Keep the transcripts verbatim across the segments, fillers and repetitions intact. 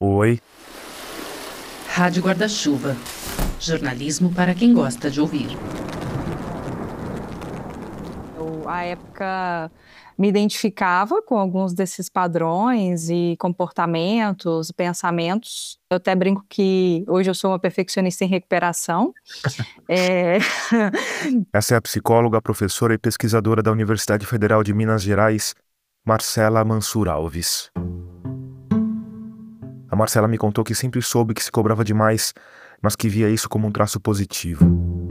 Oi. Rádio Guarda-Chuva. Jornalismo para quem gosta de ouvir. Eu, à época, me identificava com alguns desses padrões e comportamentos, pensamentos. Eu até brinco que hoje eu sou uma perfeccionista em recuperação. é... Essa é a psicóloga, professora e pesquisadora da Universidade Federal de Minas Gerais, Marcela Mansur Alves. A Marcela me contou que sempre soube que se cobrava demais, mas que via isso como um traço positivo.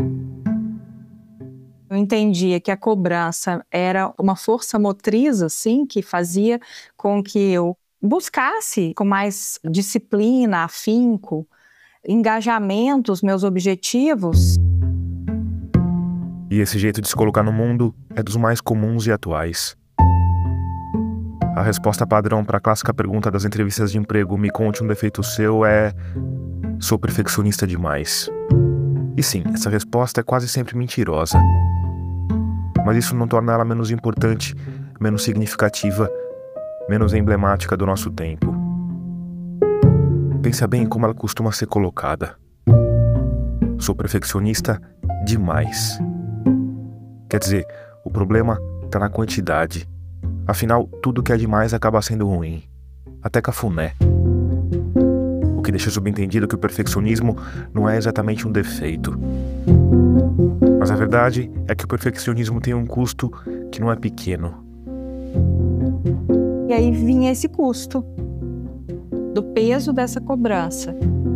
Eu entendia que a cobrança era uma força motriz, assim, que fazia com que eu buscasse com mais disciplina, afinco, engajamento os meus objetivos. E esse jeito de se colocar no mundo é dos mais comuns e atuais. A resposta padrão para a clássica pergunta das entrevistas de emprego "me conte um defeito seu" é: sou perfeccionista demais. E sim, essa resposta é quase sempre mentirosa. Mas isso não torna ela menos importante, menos significativa, menos emblemática do nosso tempo. Pensa bem em como ela costuma ser colocada. Sou perfeccionista demais. Quer dizer, o problema está na quantidade. Afinal, tudo que é demais acaba sendo ruim. Até cafuné. O que deixa subentendido que o perfeccionismo não é exatamente um defeito. Mas a verdade é que o perfeccionismo tem um custo que não é pequeno. E aí vinha esse custo do peso dessa cobrança,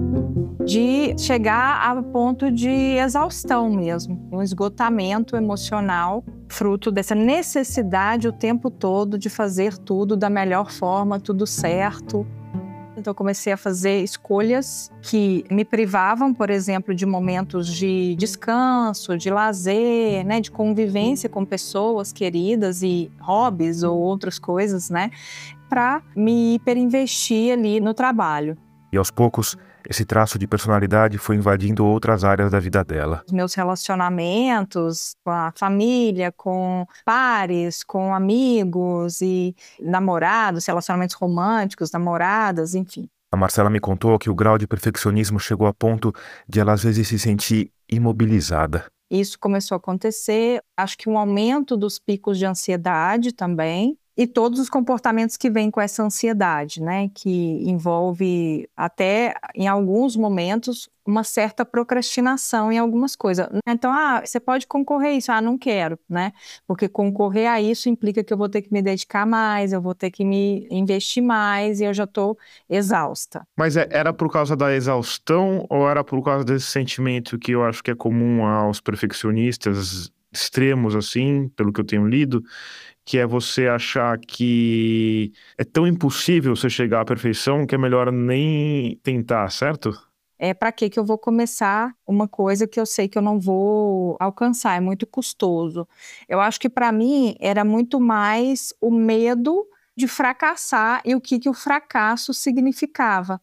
de chegar a ponto de exaustão mesmo, um esgotamento emocional, fruto dessa necessidade o tempo todo de fazer tudo da melhor forma, tudo certo. Então eu comecei a fazer escolhas que me privavam, por exemplo, de momentos de descanso, de lazer, né, de convivência com pessoas queridas e hobbies ou outras coisas, né, para me hiperinvestir ali no trabalho. E aos poucos, esse traço de personalidade foi invadindo outras áreas da vida dela. Os meus relacionamentos com a família, com pares, com amigos e namorados, relacionamentos românticos, namoradas, enfim. A Marcela me contou que o grau de perfeccionismo chegou a ponto de ela às vezes se sentir imobilizada. Isso começou a acontecer, acho que um aumento dos picos de ansiedade também. E todos os comportamentos que vêm com essa ansiedade, né? Que envolve até, em alguns momentos, uma certa procrastinação em algumas coisas. Então, ah, você pode concorrer a isso, ah, não quero, né? Porque concorrer a isso implica que eu vou ter que me dedicar mais, eu vou ter que me investir mais e eu já estou exausta. Mas era por causa da exaustão ou era por causa desse sentimento que eu acho que é comum aos perfeccionistas extremos, assim, pelo que eu tenho lido, que é você achar que é tão impossível você chegar à perfeição que é melhor nem tentar, certo? É, para que que eu vou começar uma coisa que eu sei que eu não vou alcançar, é muito custoso. Eu acho que para mim era muito mais o medo de fracassar e o que que o fracasso significava.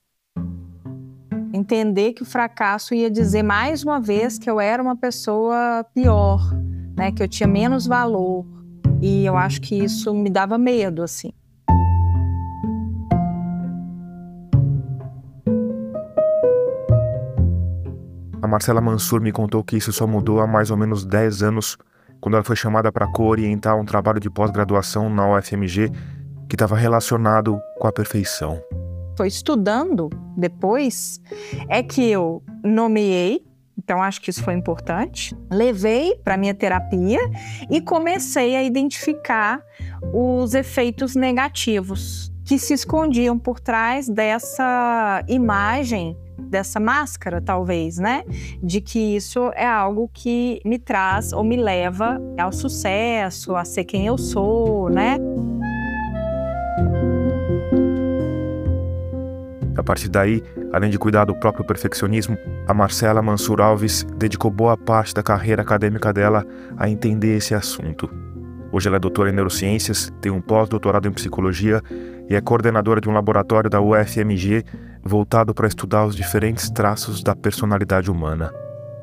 Entender que o fracasso ia dizer mais uma vez que eu era uma pessoa pior, né, que eu tinha menos valor. E eu acho que isso me dava medo, assim. A Marcela Mansur me contou que isso só mudou há mais ou menos dez anos, quando ela foi chamada para co-orientar um trabalho de pós-graduação na U F M G que estava relacionado com a perfeição. Foi estudando depois, é que eu nomeei. Então, acho que isso foi importante. Levei para minha terapia e comecei a identificar os efeitos negativos que se escondiam por trás dessa imagem, dessa máscara, talvez, né? De que isso é algo que me traz ou me leva ao sucesso, a ser quem eu sou, né? A partir daí, além de cuidar do próprio perfeccionismo, a Marcela Mansur Alves dedicou boa parte da carreira acadêmica dela a entender esse assunto. Hoje ela é doutora em neurociências, tem um pós-doutorado em psicologia e é coordenadora de um laboratório da U F M G voltado para estudar os diferentes traços da personalidade humana.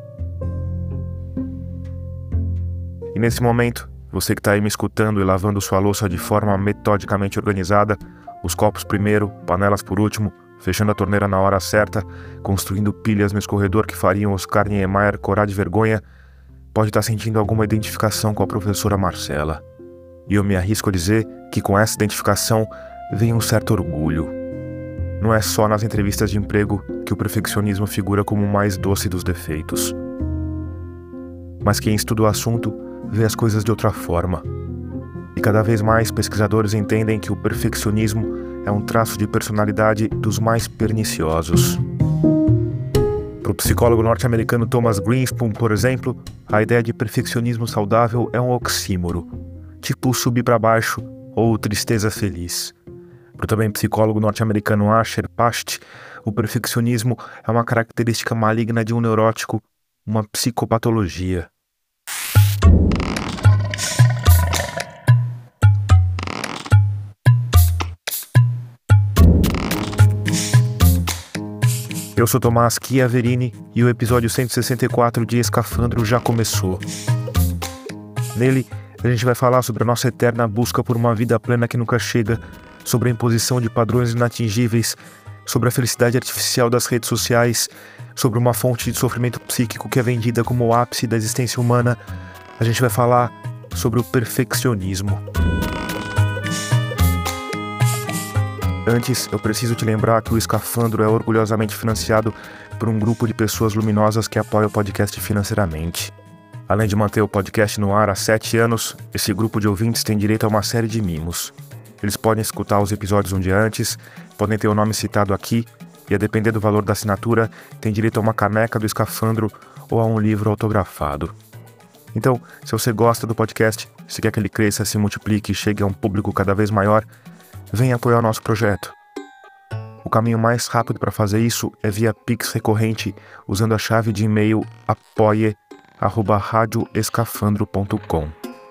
E nesse momento, você que está aí me escutando e lavando sua louça de forma metodicamente organizada, os copos primeiro, panelas por último, fechando a torneira na hora certa, construindo pilhas no escorredor que fariam Oscar Niemeyer corar de vergonha, pode estar sentindo alguma identificação com a professora Marcela. E eu me arrisco a dizer que com essa identificação vem um certo orgulho. Não é só nas entrevistas de emprego que o perfeccionismo figura como o mais doce dos defeitos. Mas quem estuda o assunto vê as coisas de outra forma. E cada vez mais pesquisadores entendem que o perfeccionismo é um traço de personalidade dos mais perniciosos. Para o psicólogo norte-americano Thomas Greenspan, por exemplo, a ideia de perfeccionismo saudável é um oxímoro, tipo subir para baixo ou tristeza feliz. Para o também psicólogo norte-americano Asher Past, o perfeccionismo é uma característica maligna de um neurótico, uma psicopatologia. Eu sou Tomás Chiaverini e o episódio cento e sessenta e quatro de Escafandro já começou. Nele, a gente vai falar sobre a nossa eterna busca por uma vida plena que nunca chega, sobre a imposição de padrões inatingíveis, sobre a felicidade artificial das redes sociais, sobre uma fonte de sofrimento psíquico que é vendida como o ápice da existência humana. A gente vai falar sobre o perfeccionismo. Antes, eu preciso te lembrar que o Escafandro é orgulhosamente financiado por um grupo de pessoas luminosas que apoia o podcast financeiramente. Além de manter o podcast no ar há sete anos, esse grupo de ouvintes tem direito a uma série de mimos. Eles podem escutar os episódios um dia antes, podem ter o nome citado aqui e, a depender do valor da assinatura, tem direito a uma caneca do Escafandro ou a um livro autografado. Então, se você gosta do podcast, se quer que ele cresça, se multiplique e chegue a um público cada vez maior, venha apoiar o nosso projeto. O caminho mais rápido para fazer isso é via Pix recorrente, usando a chave de e-mail apoie arroba rádio escafandro ponto com.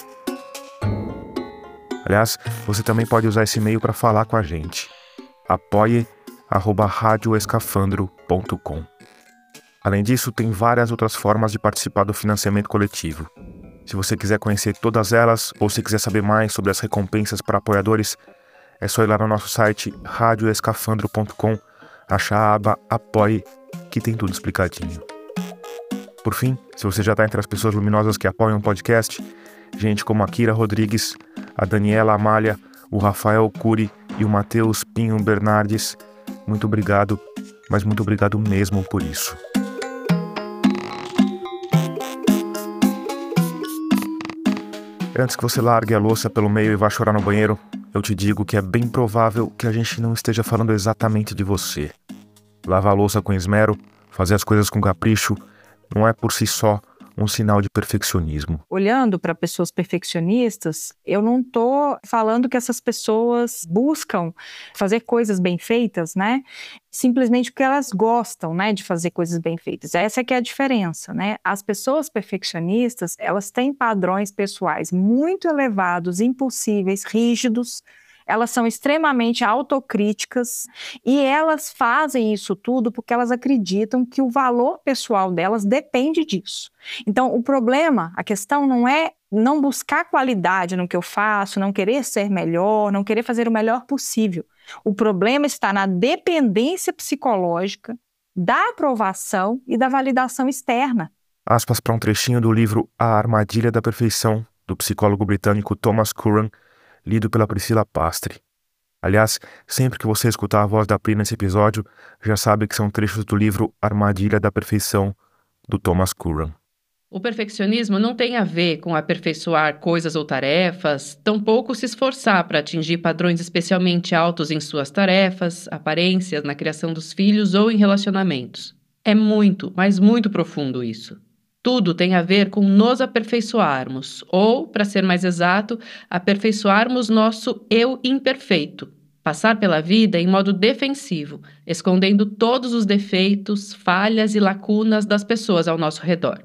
Aliás, você também pode usar esse e-mail para falar com a gente. apoie arroba rádio escafandro ponto com. Além disso, tem várias outras formas de participar do financiamento coletivo. Se você quiser conhecer todas elas, ou se quiser saber mais sobre as recompensas para apoiadores, é só ir lá no nosso site rádio escafandro ponto com, achar a aba Apoie, que tem tudo explicadinho. Por fim, se você já está entre as pessoas luminosas que apoiam o podcast, gente como a Kira Rodrigues, a Daniela Amália, o Rafael Cury e o Matheus Pinho Bernardes, muito obrigado, mas muito obrigado mesmo por isso. Antes que você largue a louça pelo meio e vá chorar no banheiro, eu te digo que é bem provável que a gente não esteja falando exatamente de você. Lavar a louça com esmero, fazer as coisas com capricho, não é por si só um sinal de perfeccionismo. Olhando para pessoas perfeccionistas, eu não estou falando que essas pessoas buscam fazer coisas bem feitas, né? Simplesmente porque elas gostam, né, de fazer coisas bem feitas. Essa é que é a diferença, né? As pessoas perfeccionistas, elas têm padrões pessoais muito elevados, impossíveis, rígidos. Elas são extremamente autocríticas e elas fazem isso tudo porque elas acreditam que o valor pessoal delas depende disso. Então, o problema, a questão não é não buscar qualidade no que eu faço, não querer ser melhor, não querer fazer o melhor possível. O problema está na dependência psicológica, da aprovação e da validação externa. Aspas para um trechinho do livro A Armadilha da Perfeição, do psicólogo britânico Thomas Curran, lido pela Priscila Pastre. Aliás, sempre que você escutar a voz da Pri nesse episódio, já sabe que são trechos do livro Armadilha da Perfeição, do Thomas Curran. O perfeccionismo não tem a ver com aperfeiçoar coisas ou tarefas, tampouco se esforçar para atingir padrões especialmente altos em suas tarefas, aparências, na criação dos filhos ou em relacionamentos. É muito, mas muito profundo isso. Tudo tem a ver com nos aperfeiçoarmos, ou, para ser mais exato, aperfeiçoarmos nosso eu imperfeito. Passar pela vida em modo defensivo, escondendo todos os defeitos, falhas e lacunas das pessoas ao nosso redor.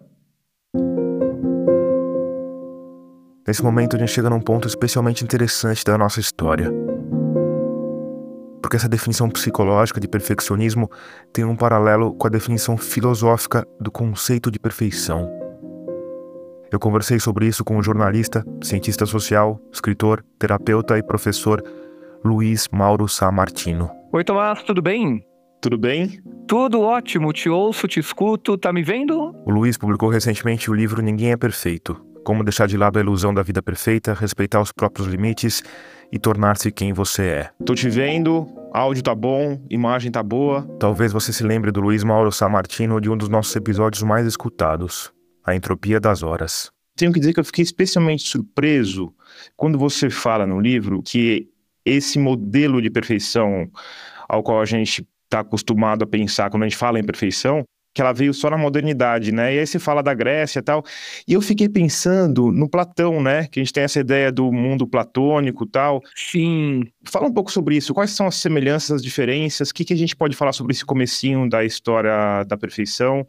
Nesse momento a gente chega num ponto especialmente interessante da nossa história. Porque essa definição psicológica de perfeccionismo tem um paralelo com a definição filosófica do conceito de perfeição. Eu conversei sobre isso com o jornalista, cientista social, escritor, terapeuta e professor Luiz Mauro Sammartino. Oi, Tomás, tudo bem? tudo bem? Tudo ótimo, te ouço, te escuto, tá me vendo? O Luiz publicou recentemente o livro Ninguém é Perfeito. Como deixar de lado a ilusão da vida perfeita, respeitar os próprios limites e tornar-se quem você é. Tô te vendo, áudio tá bom, imagem tá boa. Talvez você se lembre do Luiz Mauro Sammartino de um dos nossos episódios mais escutados, A Entropia das Horas. Tenho que dizer que eu fiquei especialmente surpreso quando você fala no livro que esse modelo de perfeição ao qual a gente está acostumado a pensar quando a gente fala em perfeição, que ela veio só na modernidade, né? E aí você fala da Grécia e tal, e eu fiquei pensando no Platão, né? Que a gente tem essa ideia do mundo platônico e tal. Sim. Fala um pouco sobre isso, quais são as semelhanças, as diferenças, o que, que a gente pode falar sobre esse comecinho da história da perfeição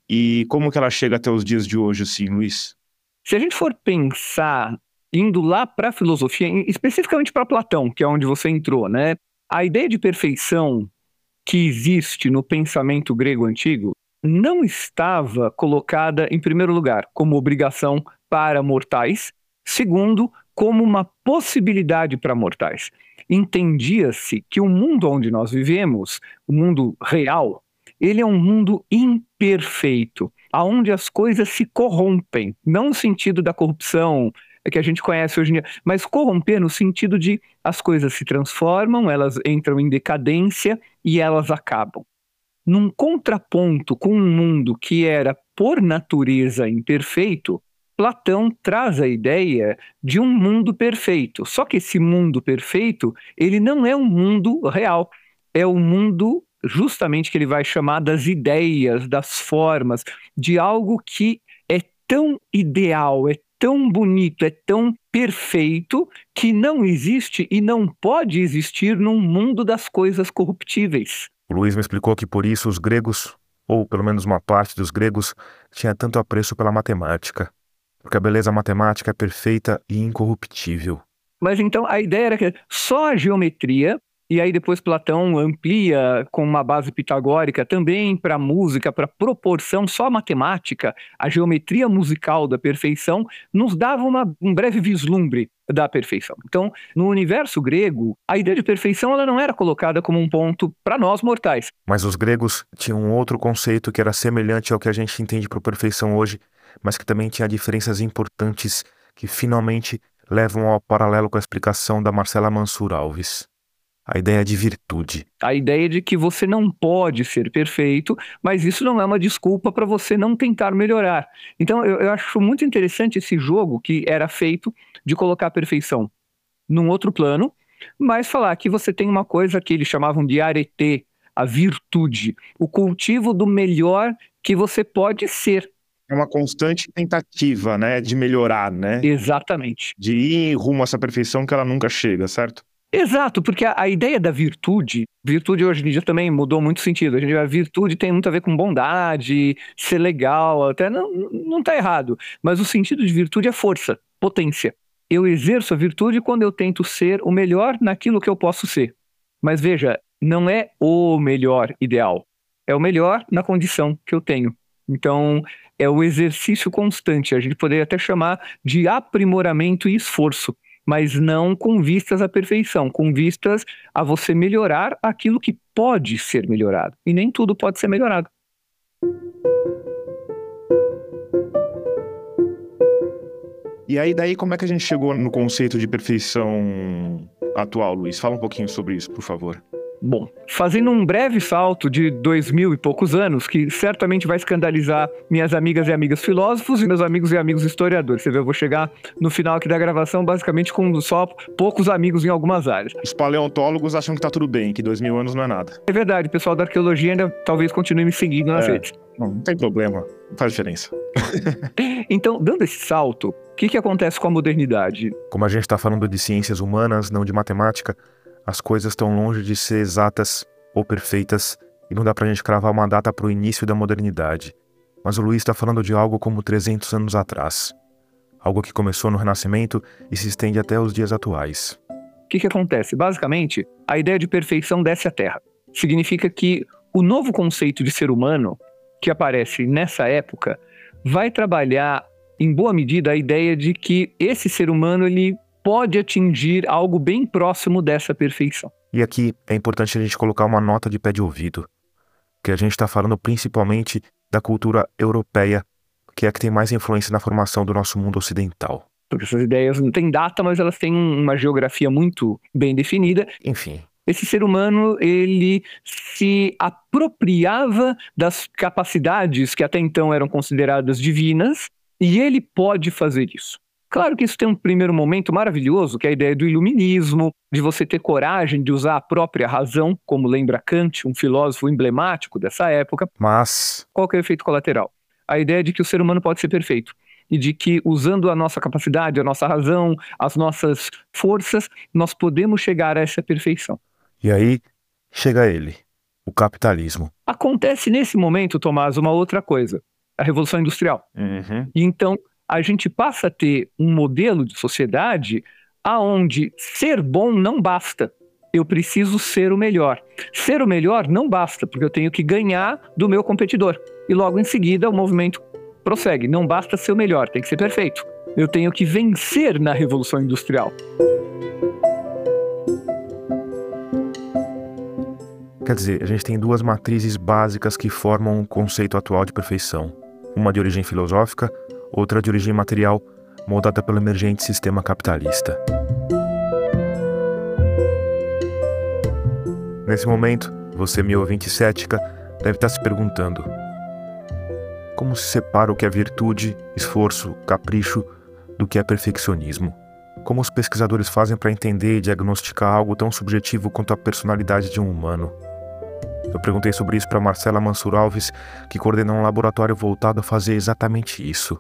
e como que ela chega até os dias de hoje, assim, Luiz? Se a gente for pensar, indo lá para a filosofia, especificamente para Platão, que é onde você entrou, né? A ideia de perfeição que existe no pensamento grego antigo não estava colocada, em primeiro lugar, como obrigação para mortais, segundo, como uma possibilidade para mortais. Entendia-se que o mundo onde nós vivemos, o mundo real, ele é um mundo imperfeito, onde as coisas se corrompem, não no sentido da corrupção que a gente conhece hoje em dia, mas corromper no sentido de as coisas se transformam, elas entram em decadência e elas acabam. Num contraponto com um mundo que era, por natureza, imperfeito, Platão traz a ideia de um mundo perfeito. Só que esse mundo perfeito, ele não é um mundo real, é o mundo justamente que ele vai chamar das ideias, das formas, de algo que é tão ideal, é tão bonito, é tão perfeito, que não existe e não pode existir num mundo das coisas corruptíveis. O Luiz me explicou que por isso os gregos, ou pelo menos uma parte dos gregos, tinha tanto apreço pela matemática. Porque a beleza matemática é perfeita e incorruptível. Mas então a ideia era que só a geometria, e aí depois Platão amplia com uma base pitagórica também para a música, para proporção, só a matemática, a geometria musical da perfeição, nos dava uma, um breve vislumbre da perfeição. Então, no universo grego, a ideia de perfeição ela não era colocada como um ponto para nós mortais. Mas os gregos tinham um outro conceito que era semelhante ao que a gente entende por perfeição hoje, mas que também tinha diferenças importantes que finalmente levam ao paralelo com a explicação da Marcela Mansur Alves. A ideia de virtude. A ideia de que você não pode ser perfeito, mas isso não é uma desculpa para você não tentar melhorar. Então eu, eu acho muito interessante esse jogo que era feito de colocar a perfeição num outro plano, mas falar que você tem uma coisa que eles chamavam de arete, a virtude, o cultivo do melhor que você pode ser. É uma constante tentativa, né, de melhorar, né? Exatamente. De ir rumo a essa perfeição que ela nunca chega, certo? Exato, porque a, a ideia da virtude, virtude hoje em dia também mudou muito sentido. A gente, a virtude tem muito a ver com bondade, ser legal, até não, não tá errado. Mas o sentido de virtude é força, potência. Eu exerço a virtude quando eu tento ser o melhor naquilo que eu posso ser. Mas veja, não é o melhor ideal. É o melhor na condição que eu tenho. Então, é o exercício constante. A gente poderia até chamar de aprimoramento e esforço. Mas não com vistas à perfeição, com vistas a você melhorar aquilo que pode ser melhorado. E nem tudo pode ser melhorado. E aí, daí, como é que a gente chegou no conceito de perfeição atual, Luiz? Fala um pouquinho sobre isso, por favor. Bom, fazendo um breve salto de dois mil e poucos anos, que certamente vai escandalizar minhas amigas e amigos filósofos e meus amigos e amigos historiadores. Você vê, eu vou chegar no final aqui da gravação basicamente com só poucos amigos em algumas áreas. Os paleontólogos acham que tá tudo bem, que dois mil anos não é nada. É verdade, o pessoal da arqueologia ainda talvez continue me seguindo nas É. redes. Não, não tem problema, não faz diferença. Então, dando esse salto, o que, que acontece com a modernidade? Como a gente está falando de ciências humanas, não de matemática, as coisas estão longe de ser exatas ou perfeitas e não dá pra gente cravar uma data para o início da modernidade. Mas o Luiz está falando de algo como trezentos anos atrás. Algo que começou no Renascimento e se estende até os dias atuais. O que, que acontece? Basicamente, a ideia de perfeição desce à Terra. Significa que o novo conceito de ser humano, que aparece nessa época, vai trabalhar, em boa medida, a ideia de que esse ser humano ele pode atingir algo bem próximo dessa perfeição. E aqui é importante a gente colocar uma nota de pé de ouvido. que a gente está falando principalmente da cultura europeia, que é a que tem mais influência na formação do nosso mundo ocidental. Porque essas ideias não têm data, mas elas têm uma geografia muito bem definida. Enfim. Esse ser humano, ele se apropriava das capacidades que até então eram consideradas divinas, e ele pode fazer isso. Claro que isso tem um primeiro momento maravilhoso, que é a ideia do iluminismo, de você ter coragem de usar a própria razão, como lembra Kant, um filósofo emblemático dessa época. Mas qual que é o efeito colateral? A ideia de que o ser humano pode ser perfeito. E de que, usando a nossa capacidade, a nossa razão, as nossas forças, nós podemos chegar a essa perfeição. E aí, chega ele, o capitalismo. Acontece nesse momento, Tomás, uma outra coisa. A Revolução Industrial. Uhum. E então, a gente passa a ter um modelo de sociedade aonde ser bom não basta. Eu preciso ser o melhor. Ser o melhor não basta, porque eu tenho que ganhar do meu competidor. E logo em seguida, o movimento prossegue. Não basta ser o melhor, tem que ser perfeito. Eu tenho que vencer na Revolução Industrial. Quer dizer, a gente tem duas matrizes básicas que formam o conceito atual de perfeição. Uma de origem filosófica, outra de origem material, moldada pelo emergente sistema capitalista. Nesse momento, você, meu ouvinte cética, deve estar se perguntando: como se separa o que é virtude, esforço, capricho, do que é perfeccionismo? Como os pesquisadores fazem para entender e diagnosticar algo tão subjetivo quanto a personalidade de um humano? Eu perguntei sobre isso para Marcela Mansur Alves, que coordena um laboratório voltado a fazer exatamente isso.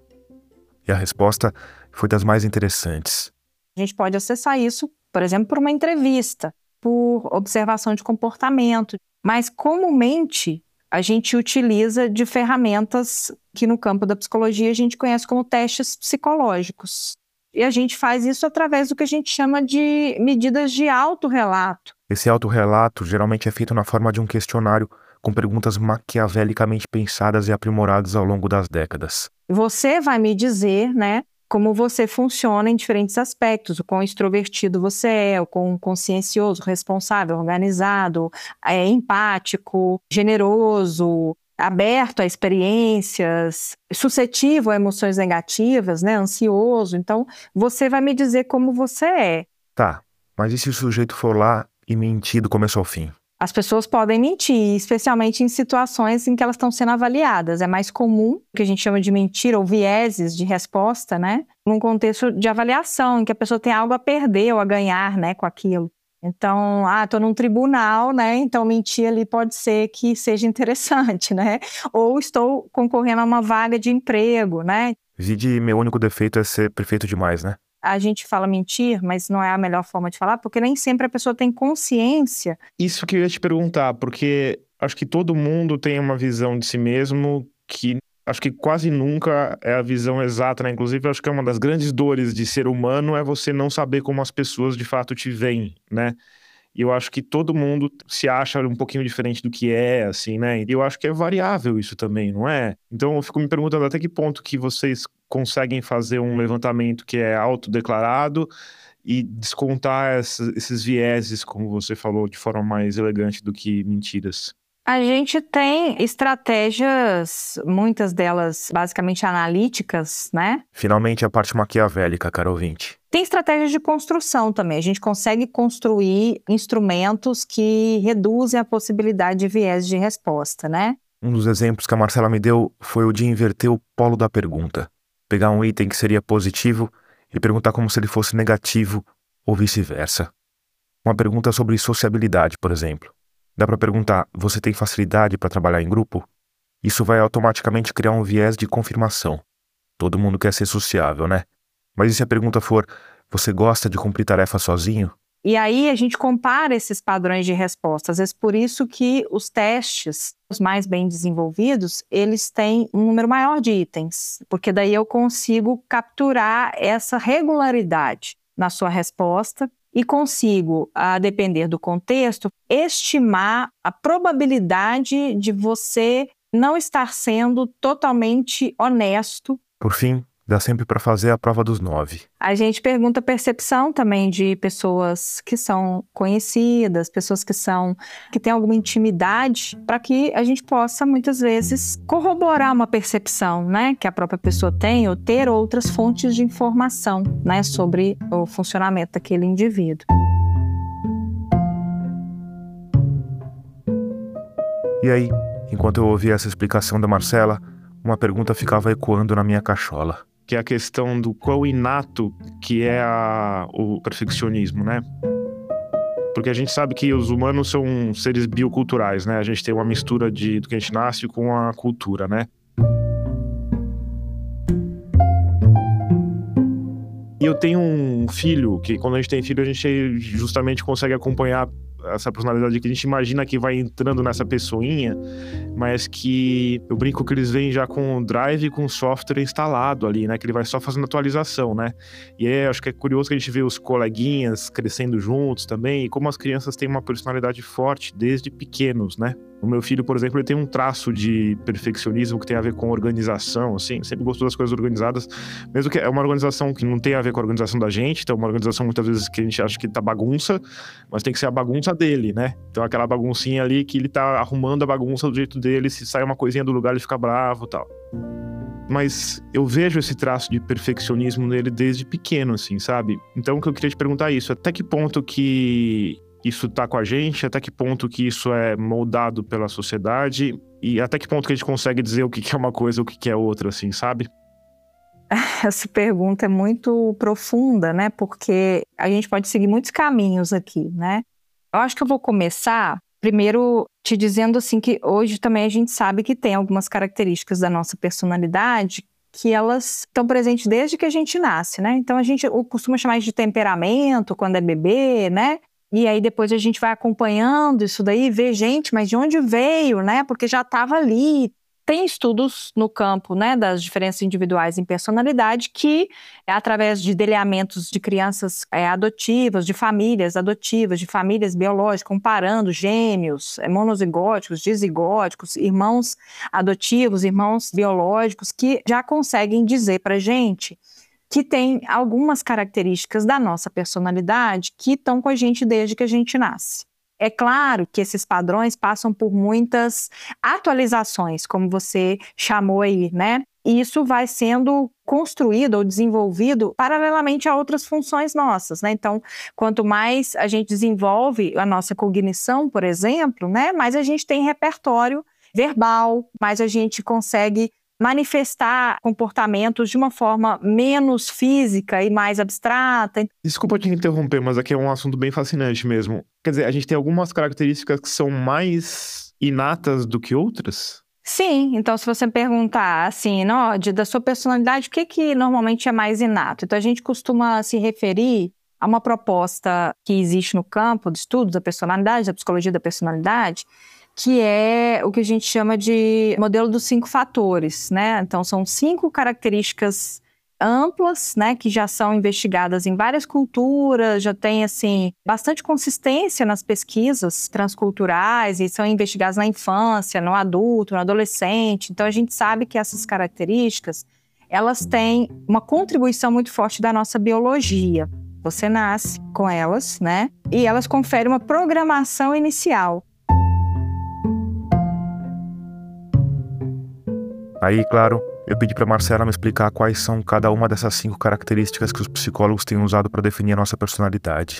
E a resposta foi das mais interessantes. A gente pode acessar isso, por exemplo, por uma entrevista, por observação de comportamento, mas comumente a gente utiliza de ferramentas que no campo da psicologia a gente conhece como testes psicológicos. E a gente faz isso através do que a gente chama de medidas de autorrelato. Esse autorrelato geralmente é feito na forma de um questionário com perguntas maquiavelicamente pensadas e aprimoradas ao longo das décadas. Você vai me dizer, né, como você funciona em diferentes aspectos, o quão extrovertido você é, o quão consciencioso, responsável, organizado, é, empático, generoso, aberto a experiências, suscetível a emoções negativas, né, ansioso. Então, você vai me dizer como você é. Tá, mas e se o sujeito for lá e mentir do começo ao fim? As pessoas podem mentir, especialmente em situações em que elas estão sendo avaliadas. É mais comum, o que a gente chama de mentira ou vieses de resposta, né? Num contexto de avaliação, em que a pessoa tem algo a perder ou a ganhar, né, com aquilo. Então, ah, estou num tribunal, né? Então mentir ali pode ser que seja interessante, né? Ou estou concorrendo a uma vaga de emprego, né? Vide, meu único defeito é ser perfeito demais, né? A gente fala mentir, mas não é a melhor forma de falar, porque nem sempre a pessoa tem consciência. Isso que eu ia te perguntar, porque acho que todo mundo tem uma visão de si mesmo que acho que quase nunca é a visão exata, né? Inclusive, acho que é uma das grandes dores de ser humano é você não saber como as pessoas de fato te veem, né? E eu acho que todo mundo se acha um pouquinho diferente do que é, assim, né? E eu acho que é variável isso também, não é? Então eu fico me perguntando até que ponto que vocês conseguem fazer um levantamento que é autodeclarado e descontar essa, esses vieses, como você falou, de forma mais elegante do que mentiras. A gente tem estratégias, muitas delas basicamente analíticas, né? Finalmente a parte maquiavélica, caro ouvinte. Tem estratégias de construção também. A gente consegue construir instrumentos que reduzem a possibilidade de viés de resposta, né? Um dos exemplos que a Marcela me deu foi o de inverter o polo da pergunta. Pegar um item que seria positivo e perguntar como se ele fosse negativo ou vice-versa. Uma pergunta sobre sociabilidade, por exemplo. Dá para perguntar, você tem facilidade para trabalhar em grupo? Isso vai automaticamente criar um viés de confirmação. Todo mundo quer ser sociável, né? Mas e se a pergunta for, você gosta de cumprir tarefa sozinho? E aí a gente compara esses padrões de resposta. Às vezes por isso que os testes, os mais bem desenvolvidos, eles têm um número maior de itens. Porque daí eu consigo capturar essa regularidade na sua resposta e consigo, a depender do contexto, estimar a probabilidade de você não estar sendo totalmente honesto. Por fim, Dá sempre para fazer a prova dos nove. A gente pergunta a percepção também de pessoas que são conhecidas, pessoas que são que têm alguma intimidade, para que a gente possa muitas vezes corroborar uma percepção, né, que a própria pessoa tem, ou ter outras fontes de informação, né, sobre o funcionamento daquele indivíduo. E aí, enquanto eu ouvia essa explicação da Marcela, uma pergunta ficava ecoando na minha cachola. Que é a questão do quão inato que é a, o perfeccionismo, né? Porque a gente sabe que os humanos são seres bioculturais, né? A gente tem uma mistura de, do que a gente nasce com a cultura, né? E eu tenho um filho, que quando a gente tem filho, a gente justamente consegue acompanhar essa personalidade que a gente imagina que vai entrando nessa pessoinha, mas que eu brinco que eles vêm já com o drive e com o software instalado ali, né? Que ele vai só fazendo atualização, né? E é, acho que é curioso que a gente vê os coleguinhas crescendo juntos também, e como as crianças têm uma personalidade forte desde pequenos, né? O meu filho, por exemplo, ele tem um traço de perfeccionismo que tem a ver com organização, assim, sempre gostou das coisas organizadas, mesmo que é uma organização que não tem a ver com a organização da gente, então é uma organização muitas vezes que a gente acha que tá bagunça, mas tem que ser a bagunça dele, né? Então aquela baguncinha ali que ele tá arrumando a bagunça do jeito dele, se sai uma coisinha do lugar ele fica bravo e tal. Mas eu vejo esse traço de perfeccionismo nele desde pequeno, assim, sabe? Então o que eu queria te perguntar é isso, até que ponto que isso tá com a gente, até que ponto que isso é moldado pela sociedade e até que ponto que a gente consegue dizer o que é uma coisa e o que é outra, assim, sabe? Essa pergunta é muito profunda, né? Porque a gente pode seguir muitos caminhos aqui, né? Eu acho que eu vou começar primeiro te dizendo assim que hoje também a gente sabe que tem algumas características da nossa personalidade que elas estão presentes desde que a gente nasce, né? Então a gente costuma chamar de temperamento quando é bebê, né? E aí depois a gente vai acompanhando isso daí, vê, gente, mas de onde veio, né? Porque já estava ali. Tem estudos no campo, né, das diferenças individuais em personalidade que, através de delineamentos de crianças é, adotivas, de famílias adotivas, de famílias biológicas, comparando gêmeos, é, monozigóticos, dizigóticos, irmãos adotivos, irmãos biológicos, que já conseguem dizer para a gente que tem algumas características da nossa personalidade que estão com a gente desde que a gente nasce. É claro que esses padrões passam por muitas atualizações, como você chamou aí, né? E isso vai sendo construído ou desenvolvido paralelamente a outras funções nossas, né? Então, quanto mais a gente desenvolve a nossa cognição, por exemplo, né? Mais a gente tem repertório verbal, mais a gente consegue manifestar comportamentos de uma forma menos física e mais abstrata. Desculpa te interromper, mas aqui é um assunto bem fascinante mesmo. Quer dizer, a gente tem algumas características que são mais inatas do que outras? Sim, então se você perguntar assim, não, de, da sua personalidade, o que, que normalmente é mais inato? Então a gente costuma se referir a uma proposta que existe no campo de estudos da personalidade, da psicologia da personalidade, que é o que a gente chama de modelo dos cinco fatores, né? Então, são cinco características amplas, né, que já são investigadas em várias culturas, já tem, assim, bastante consistência nas pesquisas transculturais e são investigadas na infância, no adulto, no adolescente. Então, a gente sabe que essas características, elas têm uma contribuição muito forte da nossa biologia. Você nasce com elas, né? E elas conferem uma programação inicial. Aí, claro, eu pedi para Marcela me explicar quais são cada uma dessas cinco características que os psicólogos têm usado para definir a nossa personalidade.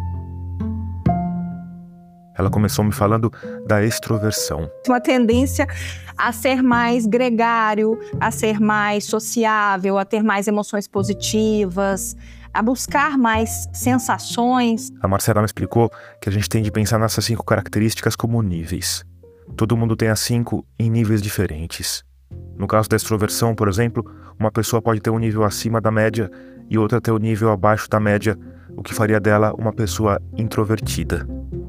Ela começou me falando da extroversão. Uma tendência a ser mais gregário, a ser mais sociável, a ter mais emoções positivas, a buscar mais sensações. A Marcela me explicou que a gente tem de pensar nessas cinco características como níveis. Todo mundo tem as cinco em níveis diferentes. No caso da extroversão, por exemplo, uma pessoa pode ter um nível acima da média e outra ter um nível abaixo da média, o que faria dela uma pessoa introvertida.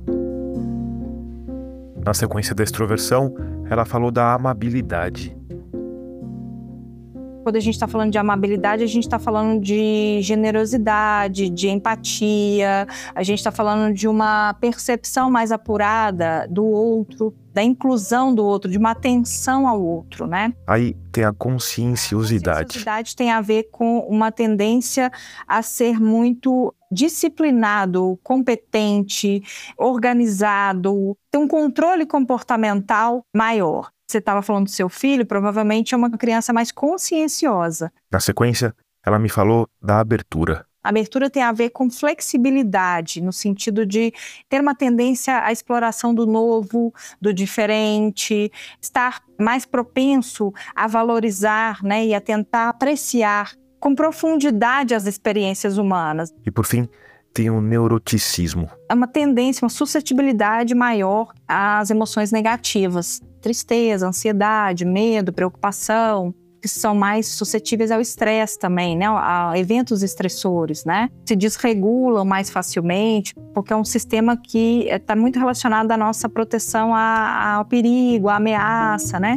Na sequência da extroversão, ela falou da amabilidade. Quando a gente está falando de amabilidade, a gente está falando de generosidade, de empatia, a gente está falando de uma percepção mais apurada do outro, da inclusão do outro, de uma atenção ao outro, né? Aí tem a conscienciosidade. A conscienciosidade tem a ver com uma tendência a ser muito disciplinado, competente, organizado, ter um controle comportamental maior. Você estava falando do seu filho, provavelmente é uma criança mais conscienciosa. Na sequência, ela me falou da abertura. A abertura tem a ver com flexibilidade, no sentido de ter uma tendência à exploração do novo, do diferente, estar mais propenso a valorizar, né, e a tentar apreciar com profundidade as experiências humanas. E por fim, tem o neuroticismo. É uma tendência, uma suscetibilidade maior às emoções negativas. Tristeza, ansiedade, medo, preocupação, que são mais suscetíveis ao estresse também, né? A eventos estressores, né? Se desregulam mais facilmente, porque é um sistema que está muito relacionado à nossa proteção ao perigo, à ameaça, né?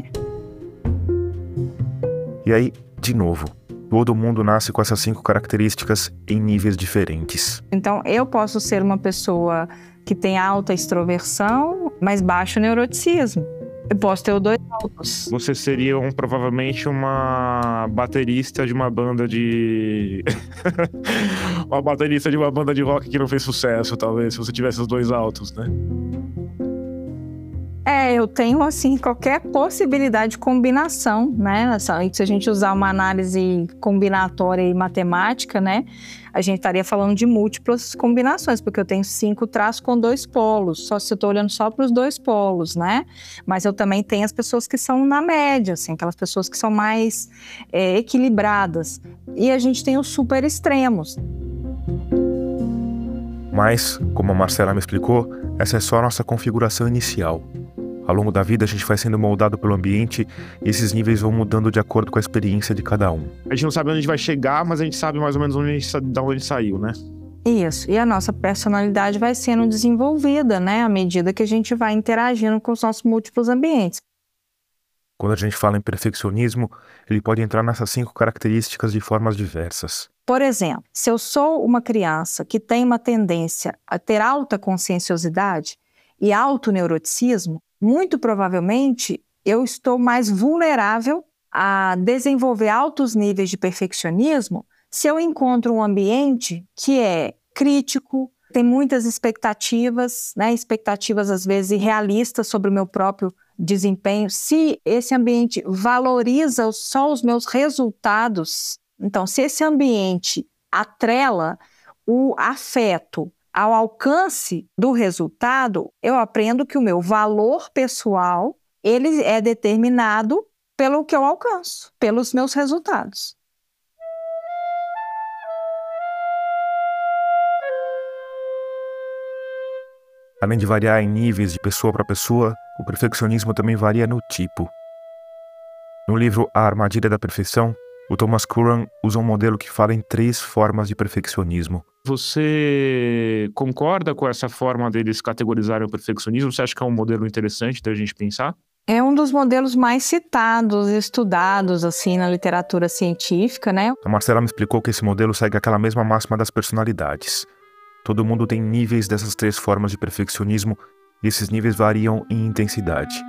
E aí, de novo, todo mundo nasce com essas cinco características em níveis diferentes. Então, eu posso ser uma pessoa que tem alta extroversão, mas baixo neuroticismo. Eu posso ter os dois altos. Você seria um, provavelmente uma baterista de uma banda de... uma baterista de uma banda de rock que não fez sucesso, talvez, se você tivesse os dois altos, né? É, eu tenho, assim, qualquer possibilidade de combinação, né? Se a gente usar uma análise combinatória e matemática, né? A gente estaria falando de múltiplas combinações, porque eu tenho cinco traços com dois polos, só se eu estou olhando só para os dois polos, né? Mas eu também tenho as pessoas que são na média, assim, aquelas pessoas que são mais é, equilibradas. E a gente tem os super extremos. Mas, como a Marcela me explicou, essa é só a nossa configuração inicial. Ao longo da vida, a gente vai sendo moldado pelo ambiente e esses níveis vão mudando de acordo com a experiência de cada um. A gente não sabe onde a gente vai chegar, mas a gente sabe mais ou menos onde a gente, de onde a gente saiu, né? Isso. E a nossa personalidade vai sendo desenvolvida, né? À medida que a gente vai interagindo com os nossos múltiplos ambientes. Quando a gente fala em perfeccionismo, ele pode entrar nessas cinco características de formas diversas. Por exemplo, se eu sou uma criança que tem uma tendência a ter alta conscienciosidade e alto neuroticismo, muito provavelmente eu estou mais vulnerável a desenvolver altos níveis de perfeccionismo se eu encontro um ambiente que é crítico, tem muitas expectativas, né, expectativas às vezes irrealistas sobre o meu próprio desempenho. Se esse ambiente valoriza só os meus resultados, então se esse ambiente atrela o afeto ao alcance do resultado, eu aprendo que o meu valor pessoal, ele é determinado pelo que eu alcanço, pelos meus resultados. Além de variar em níveis de pessoa para pessoa, o perfeccionismo também varia no tipo. No livro A Armadilha da Perfeição, o Thomas Curran usa um modelo que fala em três formas de perfeccionismo. Você concorda com essa forma deles categorizarem o perfeccionismo? Você acha que é um modelo interessante da gente pensar? É um dos modelos mais citados, estudados, assim, na literatura científica, né? A Marcela me explicou que esse modelo segue aquela mesma máxima das personalidades. Todo mundo tem níveis dessas três formas de perfeccionismo e esses níveis variam em intensidade.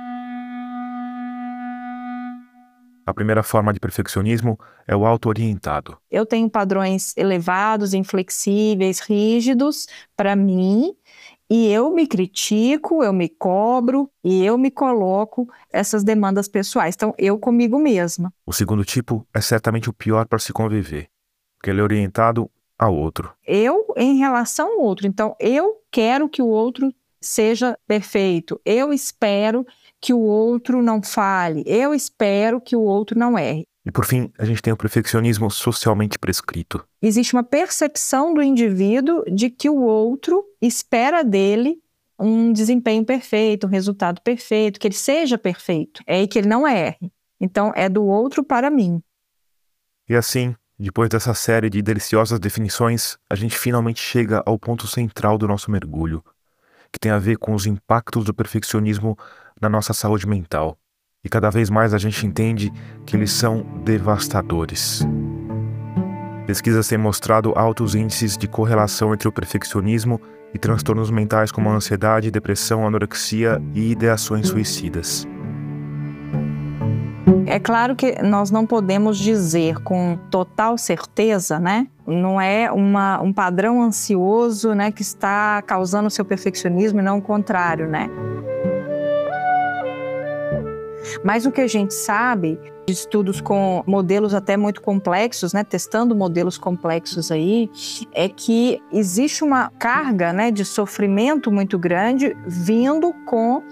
A primeira forma de perfeccionismo é o auto-orientado. Eu tenho padrões elevados, inflexíveis, rígidos para mim, e eu me critico, eu me cobro e eu me coloco essas demandas pessoais. Então, eu comigo mesma. O segundo tipo é certamente o pior para se conviver, porque ele é orientado ao outro. Eu em relação ao outro. Então, eu quero que o outro seja perfeito. Eu espero que o outro não fale. Eu espero que o outro não erre. E por fim, a gente tem o perfeccionismo socialmente prescrito. Existe uma percepção do indivíduo de que o outro espera dele um desempenho perfeito, um resultado perfeito, que ele seja perfeito, é que ele não erre. Então, é do outro para mim. E assim, depois dessa série de deliciosas definições, a gente finalmente chega ao ponto central do nosso mergulho, que tem a ver com os impactos do perfeccionismo na nossa saúde mental. E cada vez mais a gente entende que eles são devastadores. Pesquisas têm mostrado altos índices de correlação entre o perfeccionismo e transtornos mentais como ansiedade, depressão, anorexia e ideações suicidas. É claro que nós não podemos dizer com total certeza, né? Não é uma, um padrão ansioso, né, que está causando o seu perfeccionismo e não o contrário, né? Mas o que a gente sabe de estudos com modelos até muito complexos, né, testando modelos complexos aí, é que existe uma carga, né, de sofrimento muito grande vindo com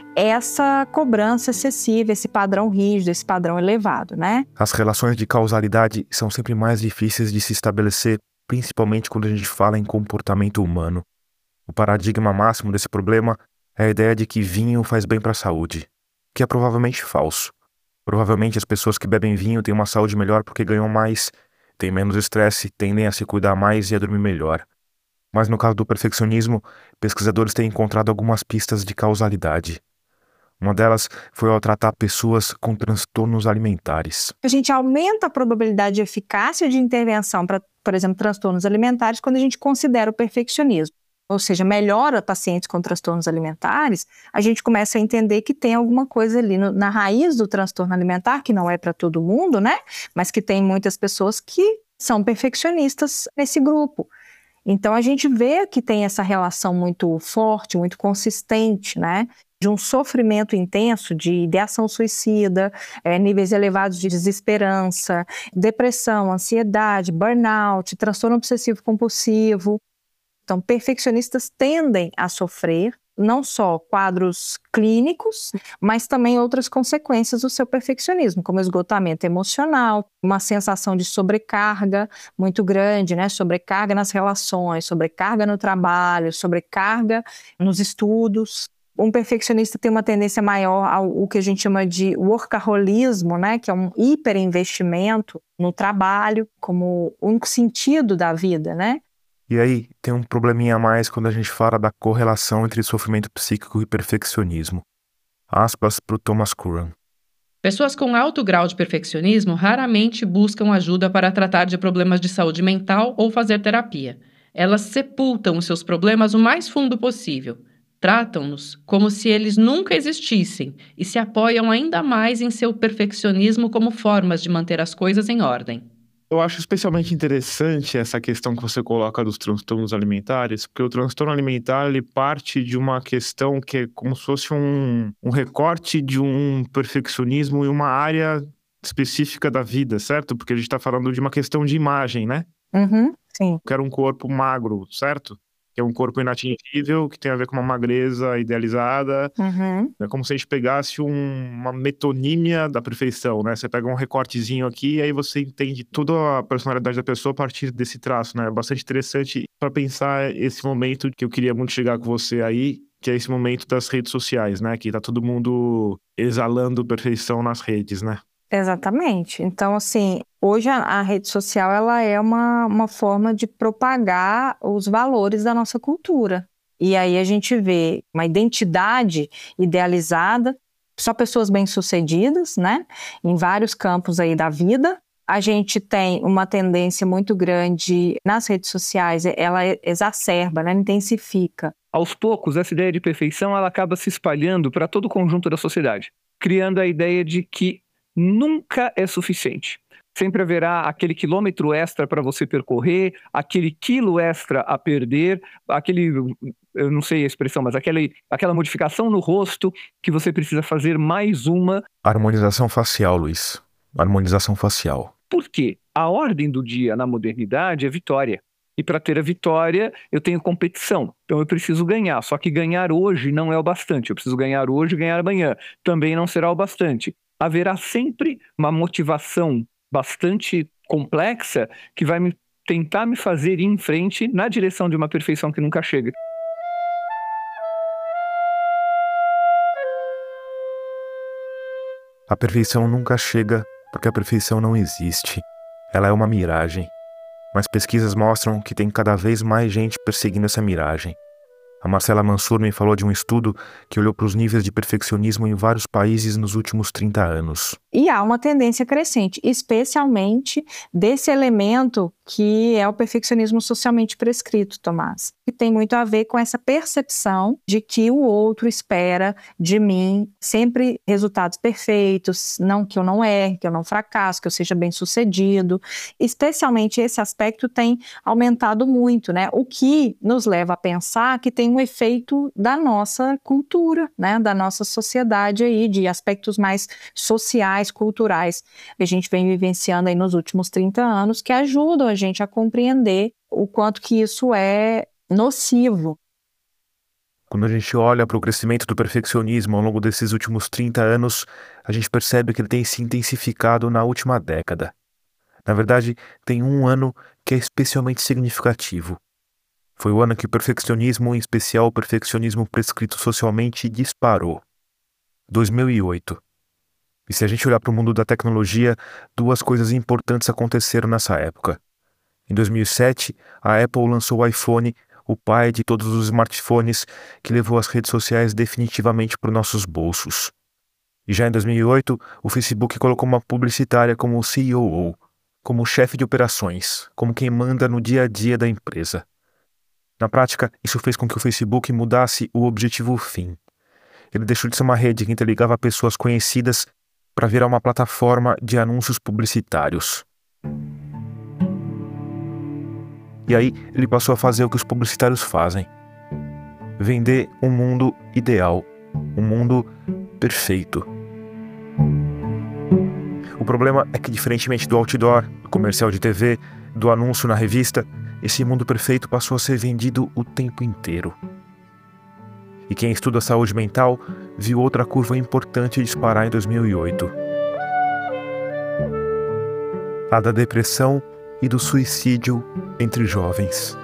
essa cobrança excessiva, esse padrão rígido, esse padrão elevado, né? As relações de causalidade são sempre mais difíceis de se estabelecer, principalmente quando a gente fala em comportamento humano. O paradigma máximo desse problema é a ideia de que vinho faz bem para a saúde, que é provavelmente falso. Provavelmente as pessoas que bebem vinho têm uma saúde melhor porque ganham mais, têm menos estresse, tendem a se cuidar mais e a dormir melhor. Mas no caso do perfeccionismo, pesquisadores têm encontrado algumas pistas de causalidade. Uma delas foi ao tratar pessoas com transtornos alimentares. A gente aumenta a probabilidade de eficácia de intervenção para, por exemplo, transtornos alimentares quando a gente considera o perfeccionismo. Ou seja, melhora pacientes com transtornos alimentares, a gente começa a entender que tem alguma coisa ali no, na raiz do transtorno alimentar, que não é para todo mundo, né? Mas que tem muitas pessoas que são perfeccionistas nesse grupo. Então, a gente vê que tem essa relação muito forte, muito consistente, né? De um sofrimento intenso de ideação suicida, é, níveis elevados de desesperança, depressão, ansiedade, burnout, transtorno obsessivo compulsivo. Então, perfeccionistas tendem a sofrer não só quadros clínicos, mas também outras consequências do seu perfeccionismo, como esgotamento emocional, uma sensação de sobrecarga muito grande, né? Sobrecarga nas relações, sobrecarga no trabalho, sobrecarga nos estudos. Um perfeccionista tem uma tendência maior ao o que a gente chama de workaholismo, né? Que é um hiperinvestimento no trabalho como único sentido da vida, né? E aí, tem um probleminha a mais quando a gente fala da correlação entre sofrimento psíquico e perfeccionismo. Aspas para o Thomas Curran. Pessoas com alto grau de perfeccionismo raramente buscam ajuda para tratar de problemas de saúde mental ou fazer terapia. Elas sepultam os seus problemas o mais fundo possível. Tratam-nos como se eles nunca existissem e se apoiam ainda mais em seu perfeccionismo como formas de manter as coisas em ordem. Eu acho especialmente interessante essa questão que você coloca dos transtornos alimentares, porque o transtorno alimentar ele parte de uma questão que é como se fosse um, um recorte de um perfeccionismo em uma área específica da vida, certo? Porque a gente está falando de uma questão de imagem, né? Uhum, sim. Eu quero um corpo magro, certo? Que é um corpo inatingível, que tem a ver com uma magreza idealizada. Uhum. É como se a gente pegasse um, uma metonímia da perfeição, né? Você pega um recortezinho aqui e aí você entende toda a personalidade da pessoa a partir desse traço, né? É bastante interessante para pensar esse momento que eu queria muito chegar com você aí, que é esse momento das redes sociais, né? Que tá todo mundo exalando perfeição nas redes, né? Exatamente. Então, assim, hoje a, a rede social ela é uma, uma forma de propagar os valores da nossa cultura. E aí a gente vê uma identidade idealizada, só pessoas bem-sucedidas, né? Em vários campos aí da vida. A gente tem uma tendência muito grande nas redes sociais, ela exacerba, né? Intensifica. Aos poucos, essa ideia de perfeição ela acaba se espalhando para todo o conjunto da sociedade, criando a ideia de que nunca é suficiente. Sempre haverá aquele quilômetro extra para você percorrer, aquele quilo extra a perder, aquele, eu não sei a expressão, mas aquele, aquela modificação no rosto que você precisa fazer mais uma. Harmonização facial, Luiz. Harmonização facial. Por quê? A ordem do dia na modernidade é vitória. E para ter a vitória, eu tenho competição. Então eu preciso ganhar. Só que ganhar hoje não é o bastante. Eu preciso ganhar hoje e ganhar amanhã. Também não será o bastante. Haverá sempre uma motivação bastante complexa que vai me, tentar me fazer ir em frente na direção de uma perfeição que nunca chega. A perfeição nunca chega porque a perfeição não existe. Ela é uma miragem. Mas pesquisas mostram que tem cada vez mais gente perseguindo essa miragem. A Marcela Mansur me falou de um estudo que olhou para os níveis de perfeccionismo em vários países nos últimos trinta anos. E há uma tendência crescente, especialmente desse elemento que é o perfeccionismo socialmente prescrito, Tomás, que tem muito a ver com essa percepção de que o outro espera de mim sempre resultados perfeitos, não que eu não erre, que eu não fracasse, que eu seja bem-sucedido. Especialmente esse aspecto tem aumentado muito, né? O que nos leva a pensar que tem um efeito da nossa cultura, né? Da nossa sociedade aí, de aspectos mais sociais, culturais, que a gente vem vivenciando aí nos últimos trinta anos, que ajudam a gente a compreender o quanto que isso é nocivo. Quando a gente olha para o crescimento do perfeccionismo ao longo desses últimos trinta anos, a gente percebe que ele tem se intensificado na última década. Na verdade, tem um ano que é especialmente significativo. Foi o ano que o perfeccionismo, em especial o perfeccionismo prescrito socialmente, disparou. dois mil e oito. E se a gente olhar para o mundo da tecnologia, duas coisas importantes aconteceram nessa época. Em dois mil e sete, a Apple lançou o iPhone, o pai de todos os smartphones, que levou as redes sociais definitivamente para os nossos bolsos. E já em dois mil e oito, o Facebook colocou uma publicitária como C E O, como chefe de operações, como quem manda no dia a dia da empresa. Na prática, isso fez com que o Facebook mudasse o objetivo fim. Ele deixou de ser uma rede que interligava pessoas conhecidas para virar uma plataforma de anúncios publicitários. E aí, ele passou a fazer o que os publicitários fazem: vender um mundo ideal, um mundo perfeito. O problema é que, diferentemente do outdoor, do comercial de T V, do anúncio na revista, esse mundo perfeito passou a ser vendido o tempo inteiro. E quem estuda a saúde mental viu outra curva importante disparar em dois mil e oito. A da depressão e do suicídio entre jovens.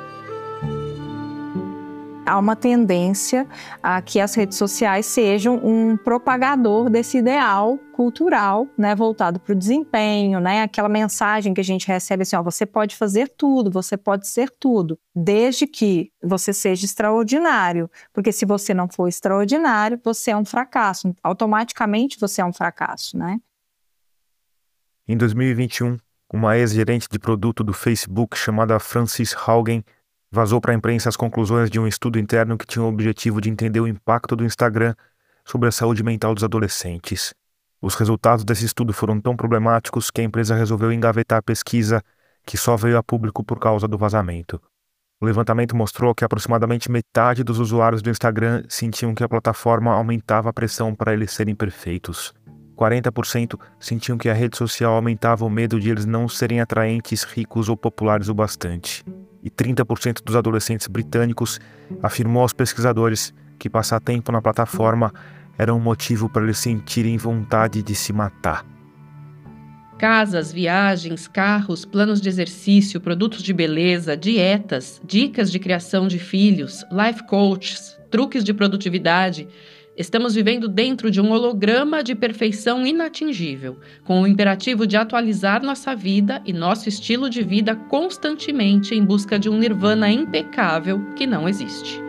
Há uma tendência a que as redes sociais sejam um propagador desse ideal cultural, né, voltado para o desempenho, né, aquela mensagem que a gente recebe assim, ó, você pode fazer tudo, você pode ser tudo, desde que você seja extraordinário, porque se você não for extraordinário, você é um fracasso, automaticamente você é um fracasso, né? Em dois mil e vinte e um, uma ex-gerente de produto do Facebook chamada Frances Haugen vazou para a imprensa as conclusões de um estudo interno que tinha o objetivo de entender o impacto do Instagram sobre a saúde mental dos adolescentes. Os resultados desse estudo foram tão problemáticos que a empresa resolveu engavetar a pesquisa, que só veio a público por causa do vazamento. O levantamento mostrou que aproximadamente metade dos usuários do Instagram sentiam que a plataforma aumentava a pressão para eles serem perfeitos. quarenta por cento sentiam que a rede social aumentava o medo de eles não serem atraentes, ricos ou populares o bastante. E trinta por cento dos adolescentes britânicos afirmou aos pesquisadores que passar tempo na plataforma era um motivo para eles sentirem vontade de se matar. Casas, viagens, carros, planos de exercício, produtos de beleza, dietas, dicas de criação de filhos, life coaches, truques de produtividade. Estamos vivendo dentro de um holograma de perfeição inatingível, com o imperativo de atualizar nossa vida e nosso estilo de vida constantemente em busca de um nirvana impecável que não existe.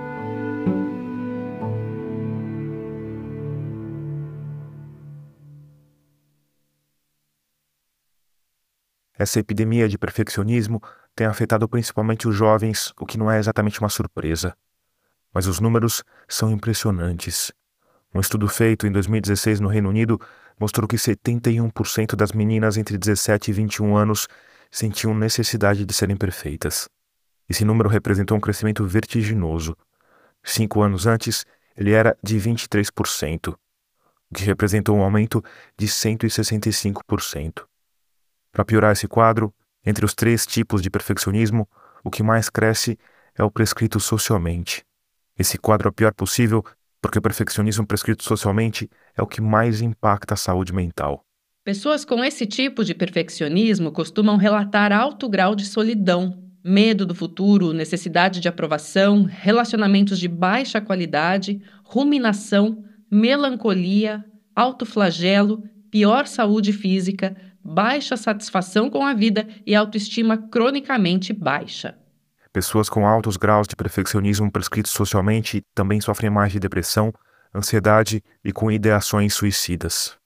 Essa epidemia de perfeccionismo tem afetado principalmente os jovens, o que não é exatamente uma surpresa. Mas os números são impressionantes. Um estudo feito em dois mil e dezesseis no Reino Unido mostrou que setenta e um por cento das meninas entre dezessete e vinte e um anos sentiam necessidade de serem perfeitas. Esse número representou um crescimento vertiginoso. Cinco anos antes, ele era de vinte e três por cento, o que representou um aumento de cento e sessenta e cinco por cento. Para piorar esse quadro, entre os três tipos de perfeccionismo, o que mais cresce é o prescrito socialmente. Esse quadro é o pior possível porque o perfeccionismo prescrito socialmente é o que mais impacta a saúde mental. Pessoas com esse tipo de perfeccionismo costumam relatar alto grau de solidão, medo do futuro, necessidade de aprovação, relacionamentos de baixa qualidade, ruminação, melancolia, autoflagelo, pior saúde física, baixa satisfação com a vida e autoestima cronicamente baixa. Pessoas com altos graus de perfeccionismo prescritos socialmente também sofrem mais de depressão, ansiedade e com ideações suicidas.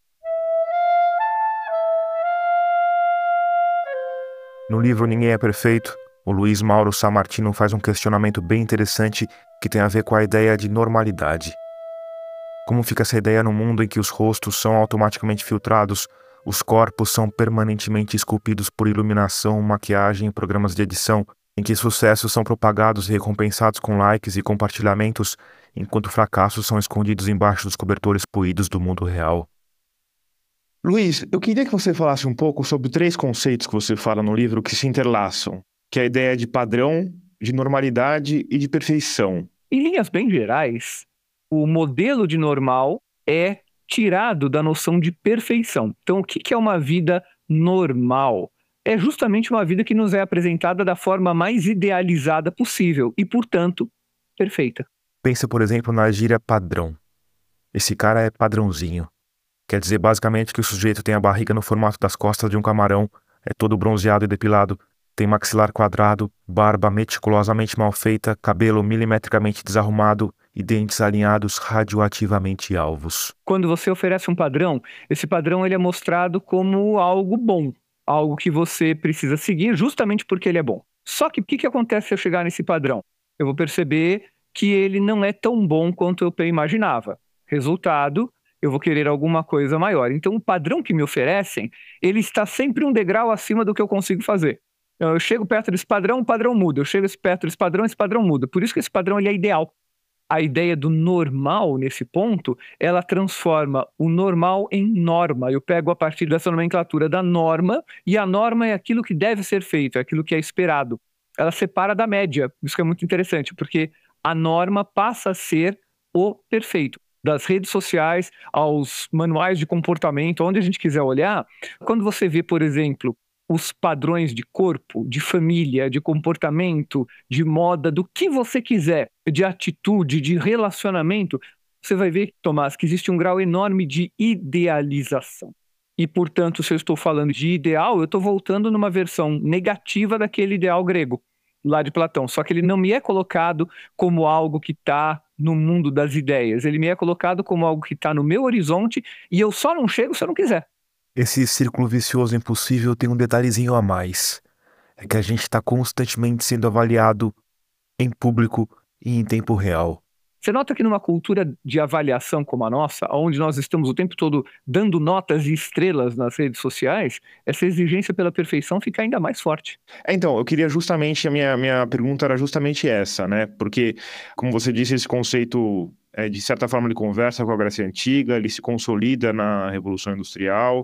No livro Ninguém é Perfeito, o Luiz Mauro Sammartino faz um questionamento bem interessante que tem a ver com a ideia de normalidade. Como fica essa ideia num mundo em que os rostos são automaticamente filtrados, os corpos são permanentemente esculpidos por iluminação, maquiagem e programas de edição, em que sucessos são propagados e recompensados com likes e compartilhamentos, enquanto fracassos são escondidos embaixo dos cobertores poídos do mundo real. Luiz, eu queria que você falasse um pouco sobre três conceitos que você fala no livro que se interlaçam, que é a ideia de padrão, de normalidade e de perfeição. Em linhas bem gerais, o modelo de normal é tirado da noção de perfeição. Então, o que é uma vida normal? É justamente uma vida que nos é apresentada da forma mais idealizada possível e, portanto, perfeita. Pensa, por exemplo, na gíria padrão. Esse cara é padrãozinho. Quer dizer basicamente que o sujeito tem a barriga no formato das costas de um camarão, é todo bronzeado e depilado, tem maxilar quadrado, barba meticulosamente mal feita, cabelo milimetricamente desarrumado e dentes alinhados radioativamente alvos. Quando você oferece um padrão, esse padrão ele é mostrado como algo bom, algo que você precisa seguir justamente porque ele é bom. Só que o que, que acontece se eu chegar nesse padrão? Eu vou perceber que ele não é tão bom quanto eu imaginava. Resultado, eu vou querer alguma coisa maior. Então, o padrão que me oferecem, ele está sempre um degrau acima do que eu consigo fazer. Eu chego perto desse padrão, o padrão muda. Eu chego perto desse padrão, esse padrão muda. Por isso que esse padrão ele é ideal. A ideia do normal, nesse ponto, ela transforma o normal em norma. Eu pego a partir dessa nomenclatura da norma, e a norma é aquilo que deve ser feito, é aquilo que é esperado. Ela separa da média. Isso que é muito interessante, porque a norma passa a ser o perfeito. Das redes sociais aos manuais de comportamento, onde a gente quiser olhar, quando você vê, por exemplo, os padrões de corpo, de família, de comportamento, de moda, do que você quiser, de atitude, de relacionamento, você vai ver, Tomás, que existe um grau enorme de idealização. E, portanto, se eu estou falando de ideal, eu estou voltando numa versão negativa daquele ideal grego, lá de Platão. Só que ele não me é colocado como algo que está no mundo das ideias. Ele me é colocado como algo que está no meu horizonte e eu só não chego se eu não quiser. Esse círculo vicioso impossível tem um detalhezinho a mais. É que a gente está constantemente sendo avaliado em público e em tempo real. Você nota que numa cultura de avaliação como a nossa, onde nós estamos o tempo todo dando notas e estrelas nas redes sociais, essa exigência pela perfeição fica ainda mais forte. É, então, eu queria justamente, a minha, minha pergunta era justamente essa, né? Porque, como você disse, esse conceito, é, de certa forma, ele conversa com a Grécia Antiga, ele se consolida na Revolução Industrial,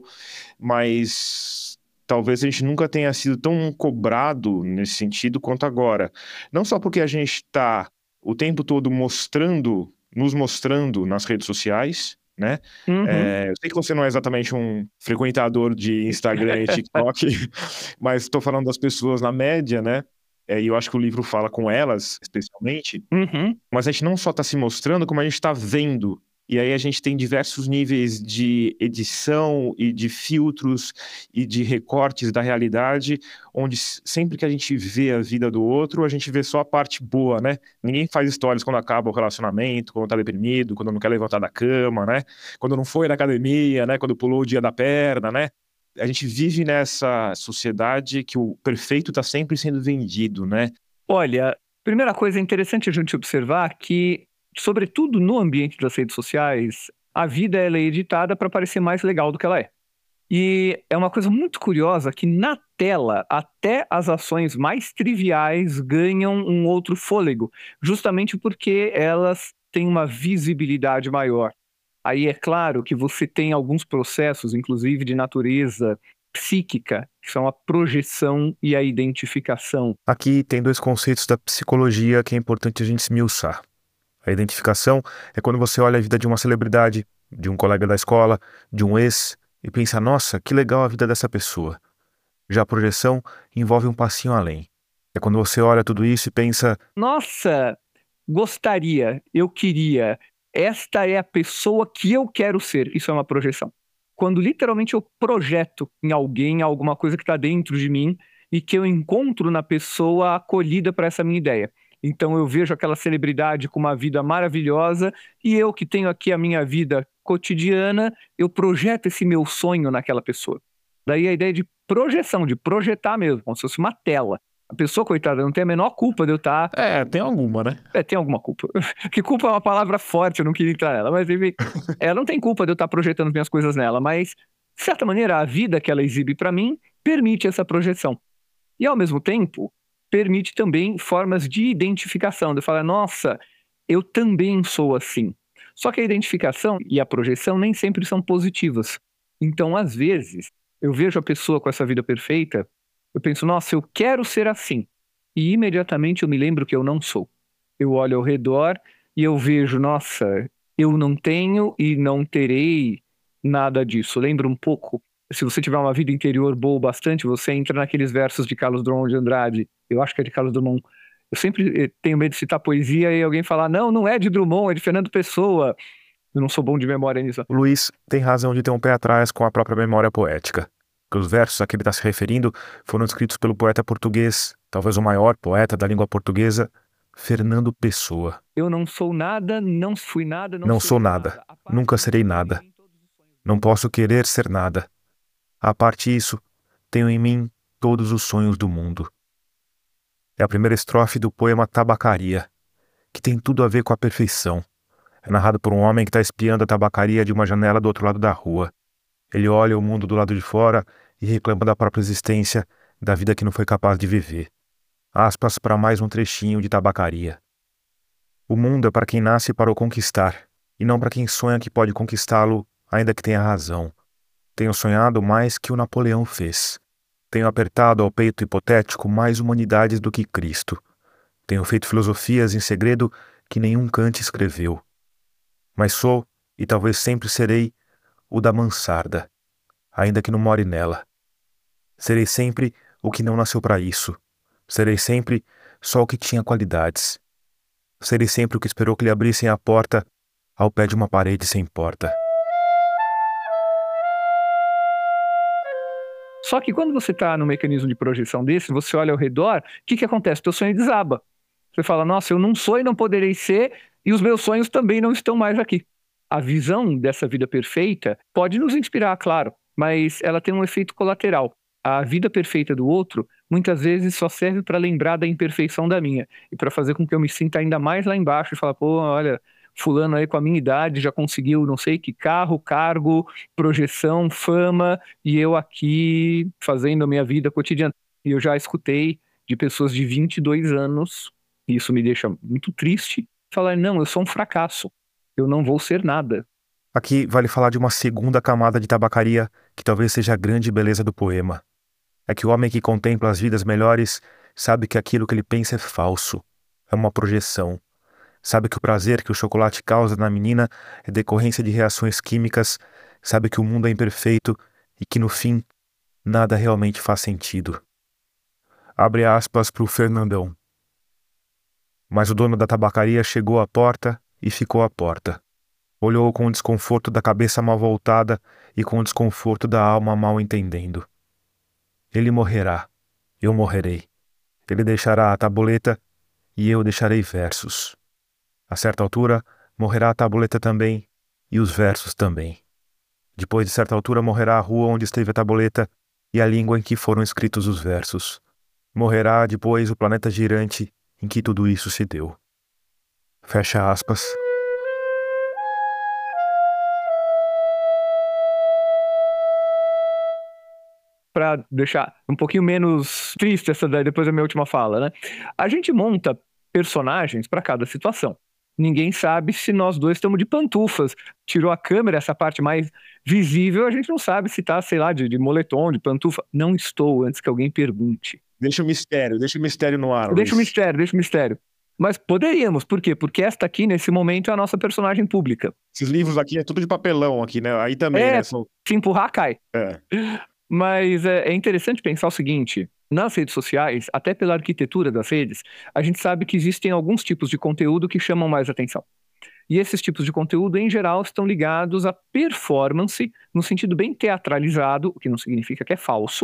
mas talvez a gente nunca tenha sido tão cobrado nesse sentido quanto agora. Não só porque a gente está o tempo todo mostrando, nos mostrando nas redes sociais, né? Uhum. É, eu sei que você não é exatamente um frequentador de Instagram e TikTok, mas estou falando das pessoas na média, né? É, e eu acho que o livro fala com elas, especialmente. Uhum. Mas a gente não só está se mostrando, como a gente está vendo. E aí a gente tem diversos níveis de edição e de filtros e de recortes da realidade, onde sempre que a gente vê a vida do outro, a gente vê só a parte boa, né? Ninguém faz stories quando acaba o relacionamento, quando tá deprimido, quando não quer levantar da cama, né? Quando não foi na academia, né? Quando pulou o dia da perna, né? A gente vive nessa sociedade que o perfeito tá sempre sendo vendido, né? Olha, primeira coisa, é interessante a gente observar que, sobretudo no ambiente das redes sociais, a vida ela é editada para parecer mais legal do que ela é. E é uma coisa muito curiosa que na tela até as ações mais triviais ganham um outro fôlego, justamente porque elas têm uma visibilidade maior. Aí é claro que você tem alguns processos, inclusive de natureza psíquica, que são a projeção e a identificação. Aqui tem dois conceitos da psicologia que é importante a gente esmiuçar. A identificação é quando você olha a vida de uma celebridade, de um colega da escola, de um ex, e pensa, nossa, que legal a vida dessa pessoa. Já a projeção envolve um passinho além. É quando você olha tudo isso e pensa, nossa, gostaria, eu queria, esta é a pessoa que eu quero ser. Isso é uma projeção. Quando literalmente eu projeto em alguém alguma coisa que está dentro de mim e que eu encontro na pessoa acolhida para essa minha ideia. Então eu vejo aquela celebridade com uma vida maravilhosa e eu que tenho aqui a minha vida cotidiana, eu projeto esse meu sonho naquela pessoa. Daí a ideia de projeção, de projetar mesmo, como se fosse uma tela. A pessoa, coitada, não tem a menor culpa de eu estar... É, tem alguma, né? É, tem alguma culpa. Que culpa é uma palavra forte, eu não queria entrar nela. Mas, enfim, ela não tem culpa de eu estar projetando minhas coisas nela, mas, de certa maneira, a vida que ela exibe para mim permite essa projeção. E, ao mesmo tempo, permite também formas de identificação, de falar, nossa, eu também sou assim. Só que a identificação e a projeção nem sempre são positivas. Então, às vezes, eu vejo a pessoa com essa vida perfeita, eu penso, nossa, eu quero ser assim. E imediatamente eu me lembro que eu não sou. Eu olho ao redor e eu vejo, nossa, eu não tenho e não terei nada disso. Lembra um pouco, se você tiver uma vida interior boa bastante, você entra naqueles versos de Carlos Drummond de Andrade. Eu acho que é de Carlos Drummond. Eu sempre tenho medo de citar poesia e alguém falar, não, não é de Drummond, é de Fernando Pessoa. Eu não sou bom de memória nisso. O Luiz tem razão de ter um pé atrás com a própria memória poética. Que os versos a que ele está se referindo foram escritos pelo poeta português, talvez o maior poeta da língua portuguesa, Fernando Pessoa. Eu não sou nada, não fui nada, não, Não sou nada, nunca serei nada. Não posso querer ser nada. A parte disso, tenho em mim todos os sonhos do mundo. É a primeira estrofe do poema Tabacaria, que tem tudo a ver com a perfeição. É narrado por um homem que está espiando a tabacaria de uma janela do outro lado da rua. Ele olha o mundo do lado de fora e reclama da própria existência, da vida que não foi capaz de viver. Aspas para mais um trechinho de Tabacaria. O mundo é para quem nasce para o conquistar, e não para quem sonha que pode conquistá-lo, ainda que tenha razão. Tenho sonhado mais que o Napoleão fez. Tenho apertado ao peito hipotético mais humanidades do que Cristo. Tenho feito filosofias em segredo que nenhum Kant escreveu. Mas sou, e talvez sempre serei, o da mansarda, ainda que não more nela. Serei sempre o que não nasceu para isso. Serei sempre só o que tinha qualidades. Serei sempre o que esperou que lhe abrissem a porta ao pé de uma parede sem porta. Só que quando você está no mecanismo de projeção desse, você olha ao redor, o que, que acontece? O teu sonho desaba. Você fala, nossa, eu não sou e não poderei ser, e os meus sonhos também não estão mais aqui. A visão dessa vida perfeita pode nos inspirar, claro, mas ela tem um efeito colateral. A vida perfeita do outro, muitas vezes, só serve para lembrar da imperfeição da minha, e para fazer com que eu me sinta ainda mais lá embaixo e falar, pô, olha, fulano aí com a minha idade já conseguiu não sei que carro, cargo, projeção, fama, e eu aqui fazendo a minha vida cotidiana. E eu já escutei de pessoas de vinte e dois anos, e isso me deixa muito triste, falar, não, eu sou um fracasso, eu não vou ser nada. Aqui vale falar de uma segunda camada de tabacaria que talvez seja a grande beleza do poema. É que o homem que contempla as vidas melhores sabe que aquilo que ele pensa é falso, é uma projeção. Sabe que o prazer que o chocolate causa na menina é decorrência de reações químicas, sabe que o mundo é imperfeito e que, no fim, nada realmente faz sentido. Abre aspas para o Fernandão. Mas o dono da tabacaria chegou à porta e ficou à porta. Olhou com o desconforto da cabeça mal voltada e com o desconforto da alma mal entendendo. Ele morrerá, eu morrerei. Ele deixará a tabuleta e eu deixarei versos. A certa altura, morrerá a tabuleta também e os versos também. Depois de certa altura, morrerá a rua onde esteve a tabuleta e a língua em que foram escritos os versos. Morrerá depois o planeta girante em que tudo isso se deu. Fecha aspas. Para deixar um pouquinho menos triste essa daí, depois da minha última fala, né? A gente monta personagens para cada situação. Ninguém sabe se nós dois estamos de pantufas. Tirou a câmera, essa parte mais visível, a gente não sabe se tá, sei lá, de, de moletom, de pantufa. Não estou, antes que alguém pergunte. Deixa o mistério, deixa o mistério no ar, Luiz. Deixa o mistério, deixa o mistério. Mas poderíamos, por quê? Porque esta aqui, nesse momento, é a nossa personagem pública. Esses livros aqui é tudo de papelão aqui, né? Aí também, é, né? São... Se empurrar, cai. É. Mas é, é interessante pensar o seguinte, nas redes sociais, até pela arquitetura das redes, a gente sabe que existem alguns tipos de conteúdo que chamam mais atenção. E esses tipos de conteúdo, em geral, estão ligados à performance, no sentido bem teatralizado, o que não significa que é falso,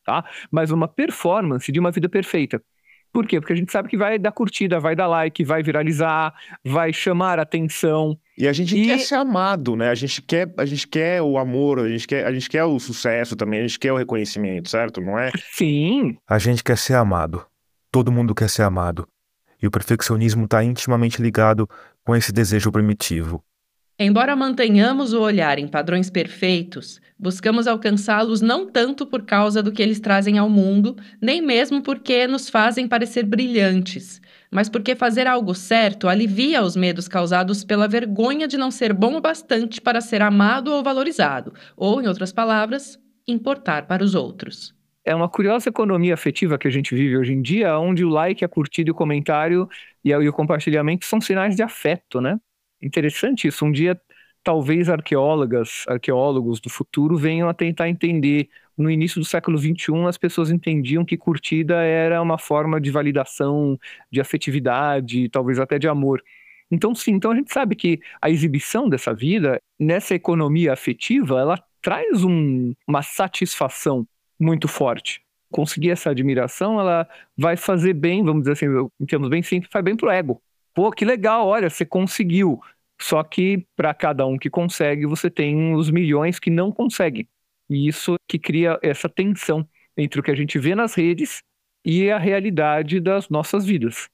tá? Mas uma performance de uma vida perfeita. Por quê? Porque a gente sabe que vai dar curtida, vai dar like, vai viralizar, vai chamar atenção. E a gente E- quer ser amado, né? A gente quer, a gente quer o amor, a gente quer, a gente quer o sucesso também, a gente quer o reconhecimento, certo? Não é? Sim, A gente quer ser amado. Todo mundo quer ser amado. E o perfeccionismo está intimamente ligado com esse desejo primitivo. Embora mantenhamos o olhar em padrões perfeitos, buscamos alcançá-los não tanto por causa do que eles trazem ao mundo, nem mesmo porque nos fazem parecer brilhantes, mas porque fazer algo certo alivia os medos causados pela vergonha de não ser bom o bastante para ser amado ou valorizado, ou, em outras palavras, importar para os outros. é uma curiosa economia afetiva que a gente vive hoje em dia, onde o like, a curtida e o comentário e o compartilhamento são sinais de afeto, né? Interessante isso. Um dia, talvez arqueólogas, arqueólogos do futuro venham a tentar entender. No início do século vinte e um, as pessoas entendiam que curtida era uma forma de validação, de afetividade, talvez até de amor. Então, sim, então a gente sabe que a exibição dessa vida, nessa economia afetiva, ela traz um- uma satisfação muito forte. Conseguir essa admiração, ela vai fazer bem, vamos dizer assim, em termos bem simples, faz bem pro ego. Pô, que legal, olha, você conseguiu. Só que para cada um que consegue, você tem os milhões que não conseguem. E isso que cria essa tensão entre o que a gente vê nas redes e a realidade das nossas vidas.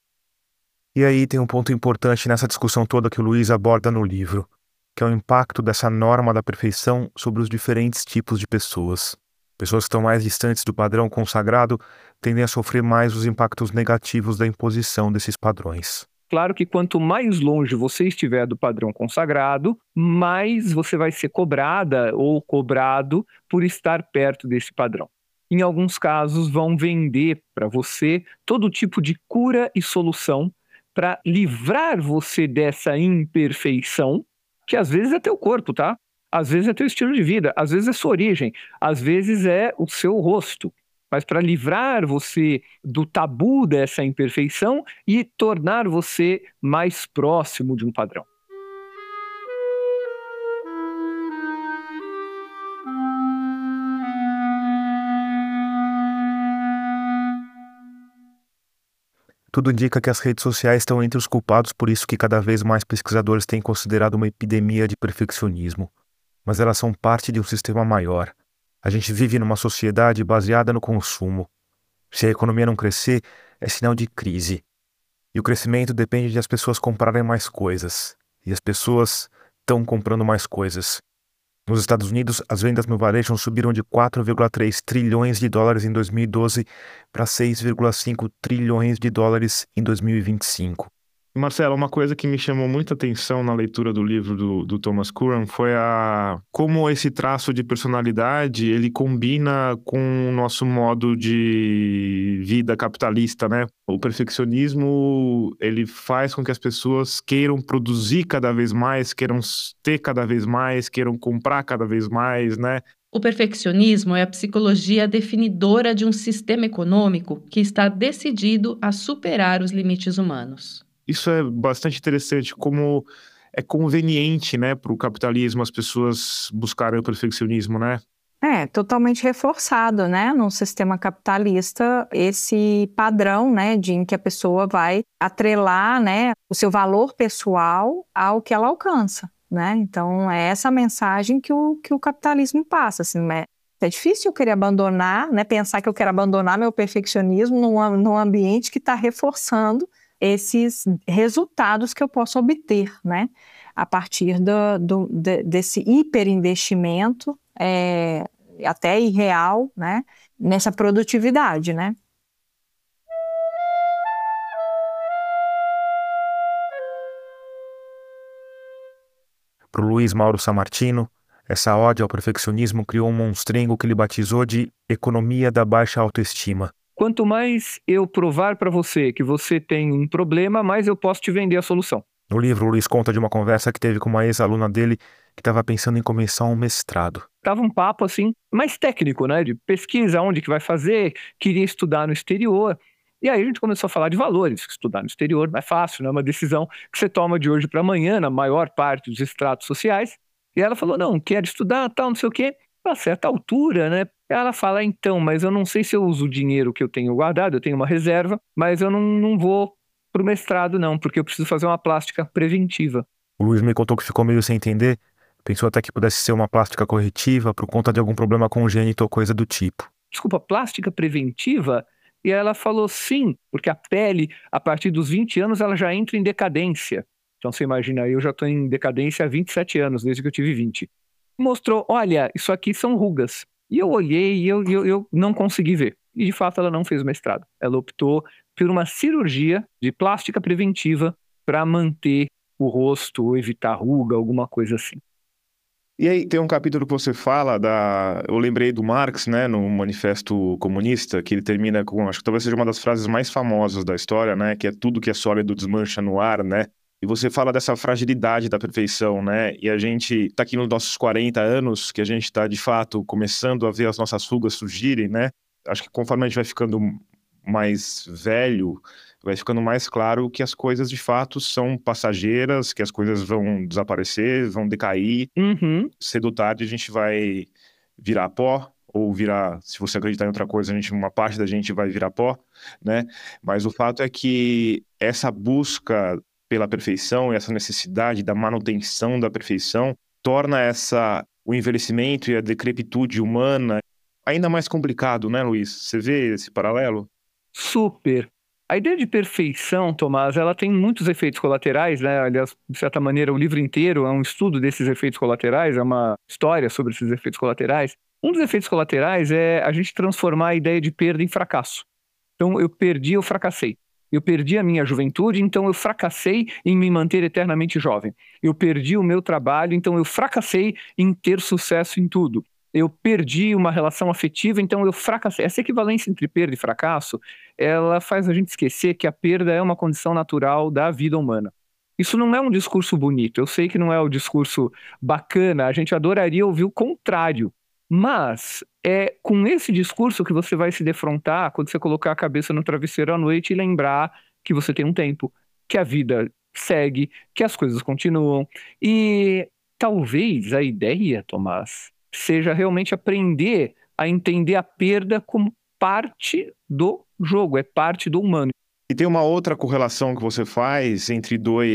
E aí tem um ponto importante nessa discussão toda que o Luiz aborda no livro, que é o impacto dessa norma da perfeição sobre os diferentes tipos de pessoas. Pessoas que estão mais distantes do padrão consagrado tendem a sofrer mais os impactos negativos da imposição desses padrões. Claro que quanto mais longe você estiver do padrão consagrado, mais você vai ser cobrada ou cobrado por estar perto desse padrão. Em alguns casos, vão vender para você todo tipo de cura e solução para livrar você dessa imperfeição, que às vezes é teu corpo, tá? Às vezes é teu estilo de vida, às vezes é sua origem, às vezes é o seu rosto. Mas para livrar você do tabu dessa imperfeição e tornar você mais próximo de um padrão. Tudo indica que as redes sociais estão entre os culpados, por isso que cada vez mais pesquisadores têm considerado uma epidemia de perfeccionismo. Mas elas são parte de um sistema maior. A gente vive numa sociedade baseada no consumo. Se a economia não crescer, é sinal de crise. E o crescimento depende de as pessoas comprarem mais coisas. E as pessoas estão comprando mais coisas. Nos Estados Unidos, as vendas no varejo subiram de quatro vírgula três trilhões de dólares em dois mil e doze para seis vírgula cinco trilhões de dólares em dois mil e vinte e cinco. Marcelo, uma coisa que me chamou muita atenção na leitura do livro do, do Thomas Curran foi a como esse traço de personalidade ele combina com o nosso modo de vida capitalista, né? O perfeccionismo ele faz com que as pessoas queiram produzir cada vez mais, queiram ter cada vez mais, queiram comprar cada vez mais, né? O perfeccionismo é a psicologia definidora de um sistema econômico que está decidido a superar os limites humanos. Isso é bastante interessante, como é conveniente, né, para o capitalismo as pessoas buscarem o perfeccionismo, né? É, totalmente reforçado, né, no sistema capitalista, esse padrão, né, de em que a pessoa vai atrelar, né, o seu valor pessoal ao que ela alcança, né? Então, é essa mensagem que o, que o capitalismo passa, assim, né? É difícil eu querer abandonar, né, pensar que eu quero abandonar meu perfeccionismo num, num ambiente que está reforçando esses resultados que eu posso obter, né, a partir do, do, de, desse hiperinvestimento, é, até irreal, né, nessa produtividade, né. Para o Luiz Mauro Sammartino, essa ode ao perfeccionismo criou um monstrengo que ele batizou de economia da baixa autoestima. Quanto mais eu provar para você que você tem um problema, mais eu posso te vender a solução. No livro, o Luiz conta de uma conversa que teve com uma ex-aluna dele que estava pensando em começar um mestrado. Tava um papo assim, mais técnico, né? De pesquisa, onde que vai fazer, queria estudar no exterior. E aí a gente começou a falar de valores. Estudar no exterior não é fácil, não é uma decisão que você toma de hoje para amanhã, na maior parte dos estratos sociais. E ela falou, não, quero estudar, tal, não sei o quê. a certa altura, né? Ela fala, então, mas eu não sei se eu uso o dinheiro que eu tenho guardado, eu tenho uma reserva, mas eu não, não vou pro mestrado não, porque eu preciso fazer uma plástica preventiva. O Luiz me contou que ficou meio sem entender, pensou até que pudesse ser uma plástica corretiva por conta de algum problema congênito ou coisa do tipo. Desculpa, plástica preventiva? E ela falou sim, porque a pele, a partir dos vinte anos, ela já entra em decadência. Então você imagina, eu já estou em decadência há vinte e sete anos, desde que eu tive vinte. Mostrou, olha, isso aqui são rugas. E eu olhei e eu, eu, eu não consegui ver. E de fato ela não fez o mestrado. Ela optou por uma cirurgia de plástica preventiva para manter o rosto ou evitar ruga, alguma coisa assim. E aí tem um capítulo que você fala da... Eu lembrei do Marx, né, no Manifesto Comunista, que ele termina com, acho que talvez seja uma das frases mais famosas da história, né, que é tudo que é sólido desmancha no ar, né? E você fala dessa fragilidade da perfeição, né? E a gente tá aqui nos nossos quarenta anos, que a gente tá, de fato, começando a ver as nossas rugas surgirem, né? Acho que conforme a gente vai ficando mais velho, vai ficando mais claro que as coisas, de fato, são passageiras, que as coisas vão desaparecer, vão decair. Uhum. Cedo ou tarde a gente vai virar pó, ou virar, se você acreditar em outra coisa, a gente, uma parte da gente vai virar pó, né? Mas o fato é que essa busca pela perfeição, essa necessidade da manutenção da perfeição, torna essa, o envelhecimento e a decrepitude humana ainda mais complicado, né, Luiz? Você vê esse paralelo? Super. A ideia de perfeição, Tomás, ela tem muitos efeitos colaterais, né? Aliás, de certa maneira, o livro inteiro é um estudo desses efeitos colaterais, é uma história sobre esses efeitos colaterais. Um dos efeitos colaterais é a gente transformar a ideia de perda em fracasso. Então, eu perdi, eu fracassei. Eu perdi a minha juventude, então eu fracassei em me manter eternamente jovem. Eu perdi o meu trabalho, então eu fracassei em ter sucesso em tudo. Eu perdi uma relação afetiva, então eu fracassei. Essa equivalência entre perda e fracasso, ela faz a gente esquecer que a perda é uma condição natural da vida humana. Isso não é um discurso bonito, eu sei que não é o discurso bacana, a gente adoraria ouvir o contrário. Mas é com esse discurso que você vai se defrontar quando você colocar a cabeça no travesseiro à noite e lembrar que você tem um tempo, que a vida segue, que as coisas continuam. E talvez a ideia, Tomás, seja realmente aprender a entender a perda como parte do jogo, é parte do humano. E tem uma outra correlação que você faz entre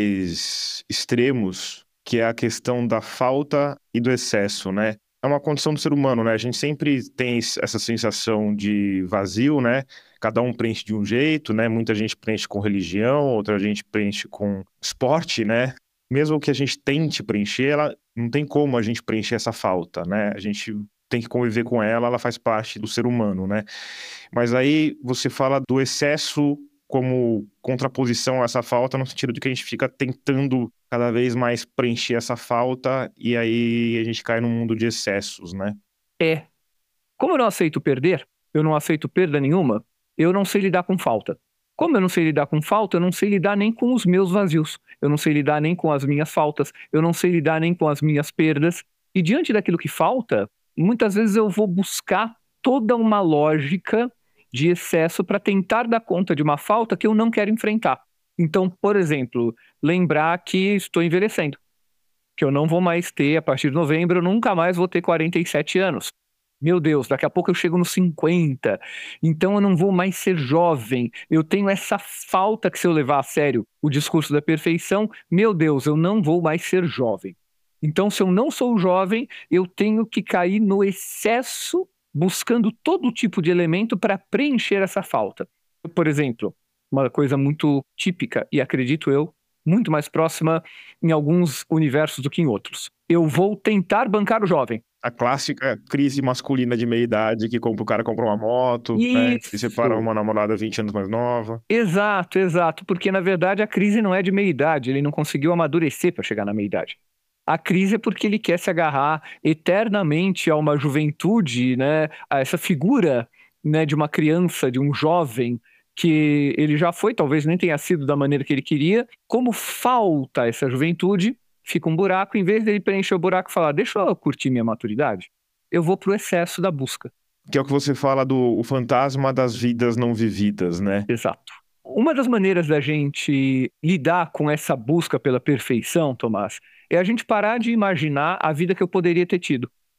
dois extremos, que é a questão da falta e do excesso, né? É uma condição do ser humano, né? A gente sempre tem essa sensação de vazio, né? Cada um preenche de um jeito, né? Muita gente preenche com religião, outra gente preenche com esporte, né? Mesmo que a gente tente preencher, ela não tem como a gente preencher essa falta, né? A gente tem que conviver com ela, ela faz parte do ser humano, né? Mas aí você fala do excesso como contraposição a essa falta, no sentido de que a gente fica tentando cada vez mais preencher essa falta e aí a gente cai num mundo de excessos, né? É. Como eu não aceito perder, eu não aceito perda nenhuma, eu não sei lidar com falta. Como eu não sei lidar com falta, eu não sei lidar nem com os meus vazios. Eu não sei lidar nem com as minhas faltas. Eu não sei lidar nem com as minhas perdas. E diante daquilo que falta, muitas vezes eu vou buscar toda uma lógica de excesso para tentar dar conta de uma falta que eu não quero enfrentar. Então, por exemplo, lembrar que estou envelhecendo. Que eu não vou mais ter, a partir de novembro, eu nunca mais vou ter quarenta e sete anos. Meu Deus, daqui a pouco eu chego nos cinquenta, então eu não vou mais ser jovem. Eu tenho essa falta que, se eu levar a sério o discurso da perfeição, meu Deus, eu não vou mais ser jovem. Então, se eu não sou jovem, eu tenho que cair no excesso, buscando todo tipo de elemento para preencher essa falta. Por exemplo, uma coisa muito típica, e acredito eu, muito mais próxima em alguns universos do que em outros. Eu vou tentar bancar o jovem. A clássica crise masculina de meia-idade, que compra, o cara compra uma moto, né, e separa uma namorada vinte anos mais nova. Exato, exato, porque na verdade a crise não é de meia-idade, ele não conseguiu amadurecer para chegar na meia-idade. A crise é porque ele quer se agarrar eternamente a uma juventude, né, a essa figura, né, de uma criança, de um jovem, que ele já foi, talvez nem tenha sido da maneira que ele queria. Como falta essa juventude, fica um buraco, em vez dele preencher o buraco e falar, deixa eu curtir minha maturidade, eu vou pro excesso da busca. Que é o que você fala do o fantasma das vidas não vividas, né? Exato. Uma das maneiras da gente lidar com essa busca pela perfeição, Tomás, é a gente parar de imaginar a vida que eu poderia ter tido.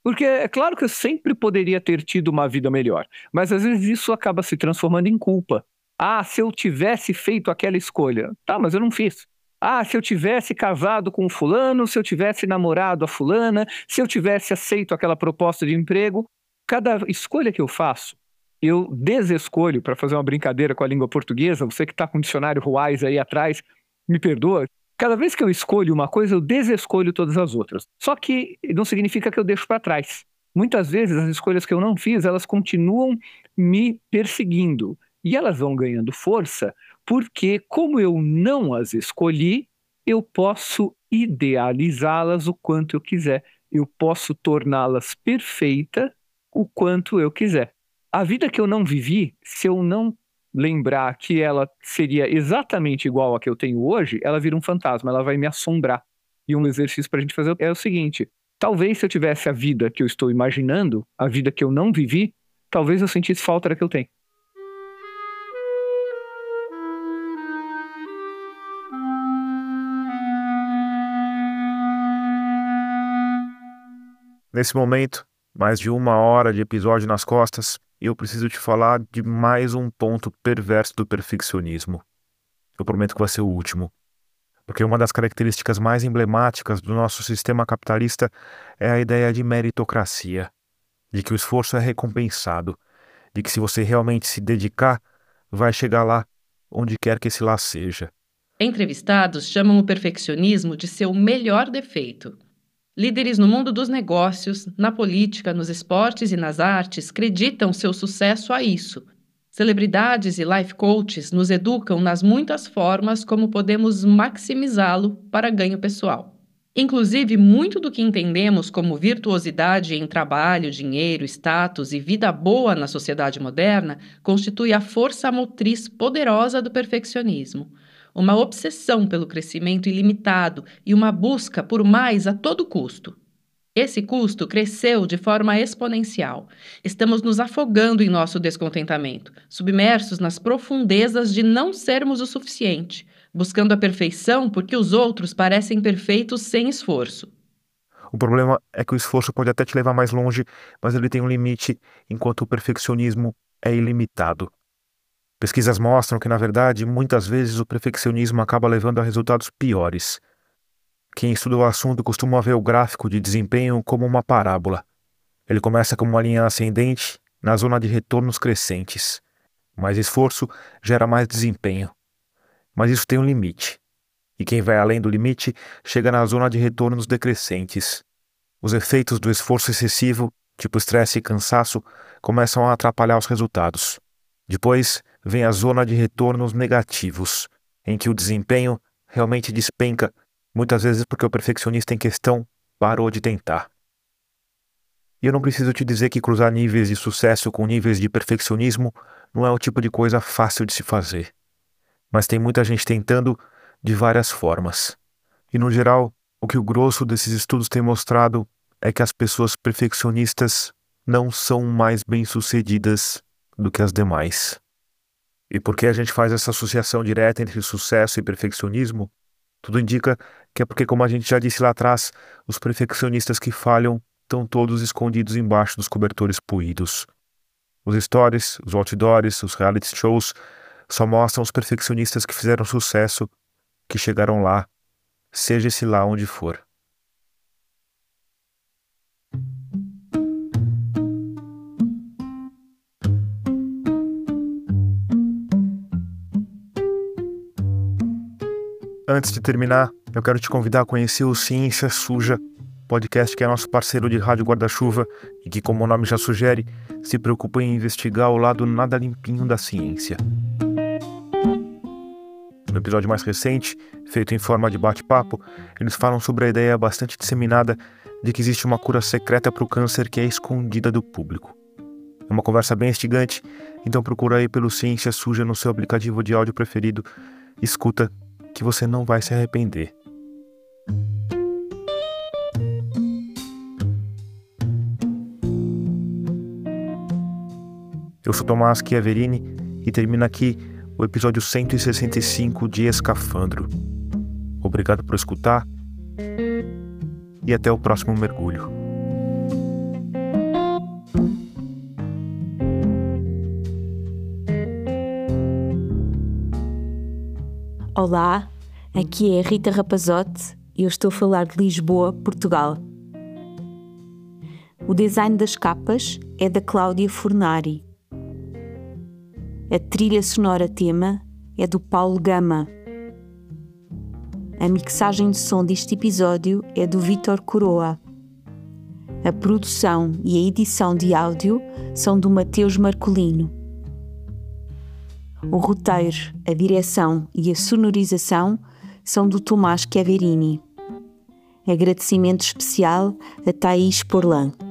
Porque é claro que eu sempre poderia ter tido uma vida melhor, mas às vezes isso acaba se transformando em culpa. Ah, se eu tivesse feito aquela escolha. Tá, mas eu não fiz. Ah, se eu tivesse casado com o fulano, se eu tivesse namorado a fulana, se eu tivesse aceito aquela proposta de emprego. Cada escolha que eu faço, eu desescolho, para fazer uma brincadeira com a língua portuguesa, você que está com o dicionário Ruais aí atrás, me perdoa. Cada vez que eu escolho uma coisa, eu desescolho todas as outras. Só que não significa que eu deixo para trás. Muitas vezes as escolhas que eu não fiz, elas continuam me perseguindo. E elas vão ganhando força porque, como eu não as escolhi, eu posso idealizá-las o quanto eu quiser. Eu posso torná-las perfeitas o quanto eu quiser. A vida que eu não vivi, se eu não lembrar que ela seria exatamente igual a que eu tenho hoje, ela vira um fantasma, ela vai me assombrar. E um exercício para a gente fazer é o seguinte: talvez se eu tivesse a vida que eu estou imaginando, a vida que eu não vivi, talvez eu sentisse falta da que eu tenho. Nesse momento, mais de uma hora de episódio nas costas, eu preciso te falar de mais um ponto perverso do perfeccionismo. Eu prometo que vai ser o último. Porque uma das características mais emblemáticas do nosso sistema capitalista é a ideia de meritocracia, de que o esforço é recompensado, de que se você realmente se dedicar, vai chegar lá, onde quer que esse lá seja. Entrevistados chamam o perfeccionismo de seu melhor defeito. Líderes no mundo dos negócios, na política, nos esportes e nas artes acreditam seu sucesso a isso. Celebridades e life coaches nos educam nas muitas formas como podemos maximizá-lo para ganho pessoal. Inclusive, muito do que entendemos como virtuosidade em trabalho, dinheiro, status e vida boa na sociedade moderna constitui a força motriz poderosa do perfeccionismo. Uma obsessão pelo crescimento ilimitado e uma busca por mais a todo custo. Esse custo cresceu de forma exponencial. Estamos nos afogando em nosso descontentamento, submersos nas profundezas de não sermos o suficiente, buscando a perfeição porque os outros parecem perfeitos sem esforço. O problema é que o esforço pode até te levar mais longe, mas ele tem um limite, enquanto o perfeccionismo é ilimitado. Pesquisas mostram que, na verdade, muitas vezes o perfeccionismo acaba levando a resultados piores. Quem estuda o assunto costuma ver o gráfico de desempenho como uma parábola. Ele começa como uma linha ascendente, na zona de retornos crescentes. Mais esforço gera mais desempenho. Mas isso tem um limite. E quem vai além do limite chega na zona de retornos decrescentes. Os efeitos do esforço excessivo, tipo estresse e cansaço, começam a atrapalhar os resultados. Depois vem a zona de retornos negativos, em que o desempenho realmente despenca, muitas vezes porque o perfeccionista em questão parou de tentar. E eu não preciso te dizer que cruzar níveis de sucesso com níveis de perfeccionismo não é o tipo de coisa fácil de se fazer. Mas tem muita gente tentando de várias formas. E no geral, o que o grosso desses estudos tem mostrado é que as pessoas perfeccionistas não são mais bem-sucedidas do que as demais. E por que a gente faz essa associação direta entre sucesso e perfeccionismo? Tudo indica que é porque, como a gente já disse lá atrás, os perfeccionistas que falham estão todos escondidos embaixo dos cobertores puídos. Os stories, os outdoors, os reality shows só mostram os perfeccionistas que fizeram sucesso, que chegaram lá, seja esse lá onde for. Antes de terminar, eu quero te convidar a conhecer o Ciência Suja, podcast que é nosso parceiro de Rádio Guarda-Chuva e que, como o nome já sugere, se preocupa em investigar o lado nada limpinho da ciência. No episódio mais recente, feito em forma de bate-papo, eles falam sobre a ideia bastante disseminada de que existe uma cura secreta para o câncer que é escondida do público. É uma conversa bem instigante, então procura aí pelo Ciência Suja no seu aplicativo de áudio preferido. Escuta, que você não vai se arrepender. Eu sou Tomás Chiaverini e termina aqui o episódio cento e sessenta e cinco de Escafandro. Obrigado por escutar e até o próximo mergulho. Olá, aqui é a Rita Rapazote e eu estou a falar de Lisboa, Portugal. O design das capas é da Cláudia Fornari. A trilha sonora tema é do Paulo Gama. A mixagem de som deste episódio é do Vítor Coroa. A produção e a edição de áudio são do Mateus Marcolino. O roteiro, a direção e a sonorização são do Tomás Chiaverini. Agradecimento especial a Thaís Porlan.